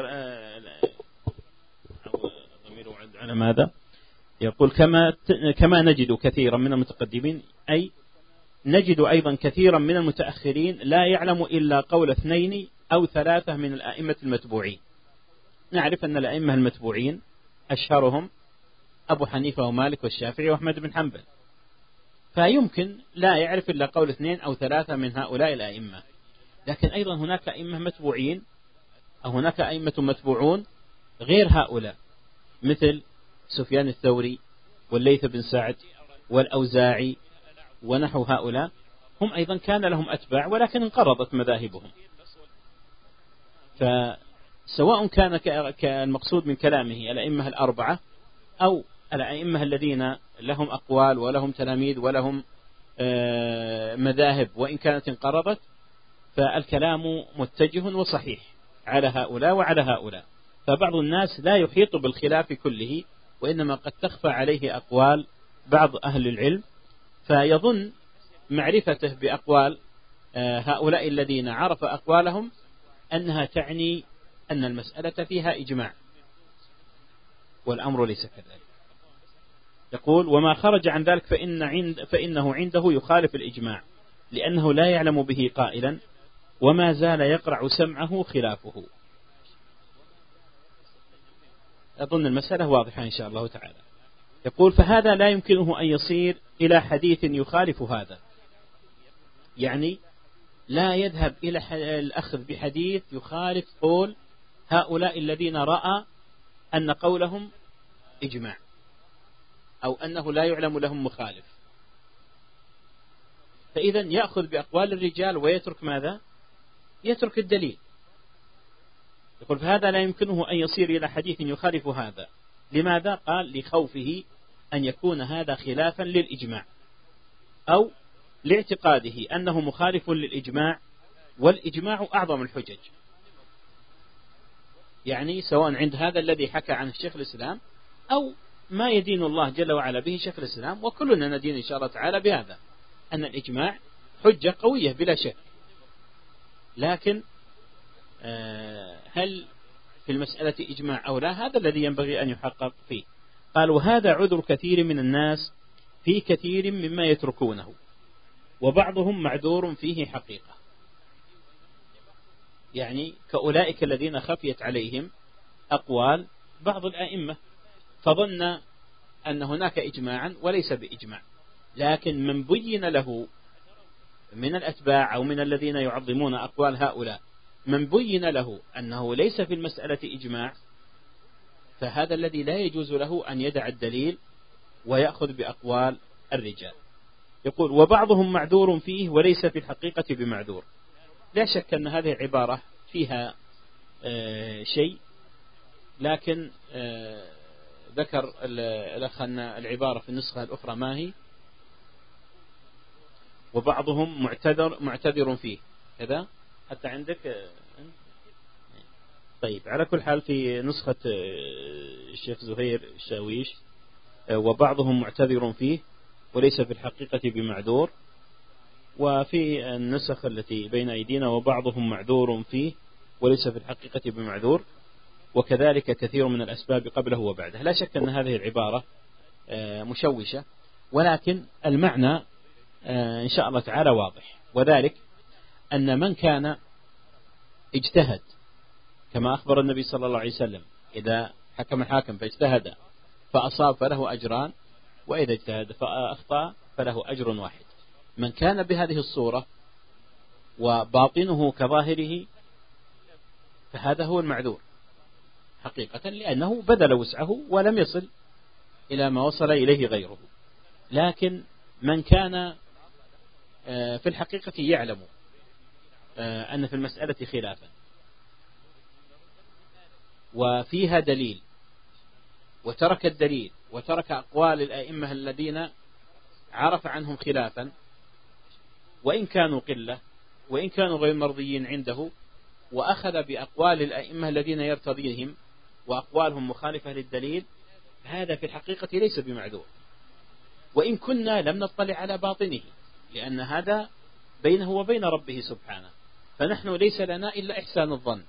على ماذا؟ يقول: كما نجد كثيرا من المتقدمين، أي نجد أيضا كثيرا من المتأخرين لا يعلم إلا قول 2 أو 3 من الأئمة المتبوعين. نعرف أن الأئمة المتبوعين أشهرهم أبو حنيفة ومالك والشافعي وأحمد بن حنبل، فيمكن لا يعرف إلا قول 2 أو 3 من هؤلاء الأئمة. لكن أيضا هناك أئمة متبوعين، أو هناك أئمة متبوعون غير هؤلاء، مثل سفيان الثوري والليث بن سعد والأوزاعي ونحو هؤلاء، هم أيضا كان لهم أتباع ولكن انقرضت مذاهبهم. فسواء كان كالمقصود من كلامه الأئمة الأربعة أو الأئمة الذين لهم أقوال ولهم تلاميذ ولهم مذاهب وإن كانت انقرضت، فالكلام متجه وصحيح على هؤلاء وعلى هؤلاء. فبعض الناس لا يحيط بالخلاف كله، وإنما قد تخفى عليه أقوال بعض أهل العلم، فيظن معرفته بأقوال هؤلاء الذين عرف أقوالهم أنها تعني أن المسألة فيها إجماع، والأمر ليس كذلك. يقول: وما خرج عن ذلك فإنه عنده يخالف الإجماع، لأنه لا يعلم به قائلا، وما زال يقرع سمعه خلافه. أظن المسألة واضحة إن شاء الله تعالى. يقول: فهذا لا يمكنه أن يصير إلى حديث يخالف هذا، يعني لا يذهب إلى الأخذ بحديث يخالف قول هؤلاء الذين رأى أن قولهم إجماع، أو أنه لا يعلم لهم مخالف. فإذا يأخذ بأقوال الرجال ويترك ماذا؟ يترك الدليل. يقول: فهذا لا يمكنه أن يصير إلى حديث يخالف هذا. لماذا؟ قال: لخوفه أن يكون هذا خلافا للإجماع، أو لاعتقاده أنه مخالف للإجماع، والإجماع أعظم الحجج. يعني سواء عند هذا الذي حكى عنه الشيخ الإسلام، أو ما يدين الله جل وعلا به شيخ الإسلام، وكلنا ندين إن شاء الله تعالى بهذا، أن الإجماع حجة قوية بلا شك. لكن هل في المسألة إجماع أو لا؟ هذا الذي ينبغي أن يحقق فيه. قال: وهذا عذر كثير من الناس في كثير مما يتركونه، وبعضهم معذور فيه حقيقة. يعني كأولئك الذين خفيت عليهم أقوال بعض الآئمة، فظن أن هناك إجماعا وليس بإجماع، لكن من بين له من الأتباع أو من الذين يعظمون أقوال هؤلاء، من بين له أنه ليس في المسألة إجماع، فهذا الذي لا يجوز له أن يدع الدليل ويأخذ بأقوال الرجال. يقول: وبعضهم معذور فيه وليس في الحقيقة بمعذور. لا شك أن هذه عبارة فيها شيء، لكن ذكر الأخ أن العبارة في النسخة الأخرى ما هي؟ وبعضهم معتذر فيه كذا، حتى عندك. طيب، على كل حال في نسخة الشيخ زهير الشاويش: وبعضهم معتذر فيه وليس في الحقيقة بمعذور. وفي النسخ التي بين أيدينا: وبعضهم معذور فيه وليس في الحقيقة بمعذور، وكذلك كثير من الأسباب قبله وبعده. لا شك أن هذه العبارة مشوشة، ولكن المعنى إن شاء الله تعالى واضح، وذلك أن من كان اجتهد كما أخبر النبي صلى الله عليه وسلم: إذا حكم الحاكم فاجتهد فأصاب فله أجران، وإذا اجتهد فأخطأ فله أجر واحد. من كان بهذه الصورة وباطنه كظاهره فهذا هو المعذور حقيقة، لأنه بذل وسعه ولم يصل إلى ما وصل إليه غيره. لكن من كان في الحقيقة يعلم أن في المسألة خلافا وفيها دليل، وترك الدليل وترك أقوال الأئمة الذين عرف عنهم خلافا، وإن كانوا قلة وإن كانوا غير مرضيين عنده، وأخذ بأقوال الأئمة الذين يرتضيهم وأقوالهم مخالفة للدليل، هذا في الحقيقة ليس بمعذور، وإن كنا لم نطلع على باطنه، لأن هذا بينه وبين ربه سبحانه. فنحن ليس لنا إلا إحسان الظن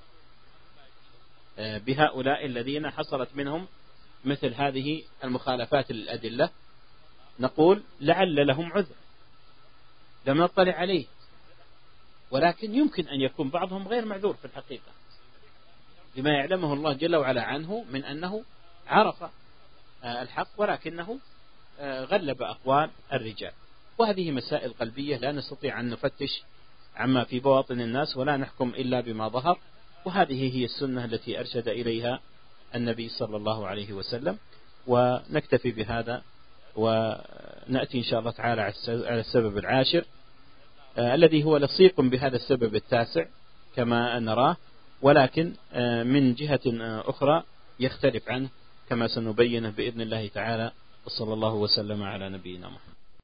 بهؤلاء الذين حصلت منهم مثل هذه المخالفات للأدلة، نقول لعل لهم عذر لم نطلع عليه، ولكن يمكن أن يكون بعضهم غير معذور في الحقيقة لما يعلمه الله جل وعلا عنه من أنه عرف الحق ولكنه غلب أقوال الرجال. وهذه مسائل قلبية لا نستطيع أن نفتش عما في بواطن الناس ولا نحكم إلا بما ظهر، وهذه هي السنة التي أرشد إليها النبي صلى الله عليه وسلم. ونكتفي بهذا ونأتي إن شاء الله تعالى على السبب العاشر الذي هو لصيق بهذا السبب التاسع كما نراه، ولكن من جهة أخرى يختلف عنه كما سنبينه بإذن الله تعالى. وصلى الله وسلم على نبينا محمد.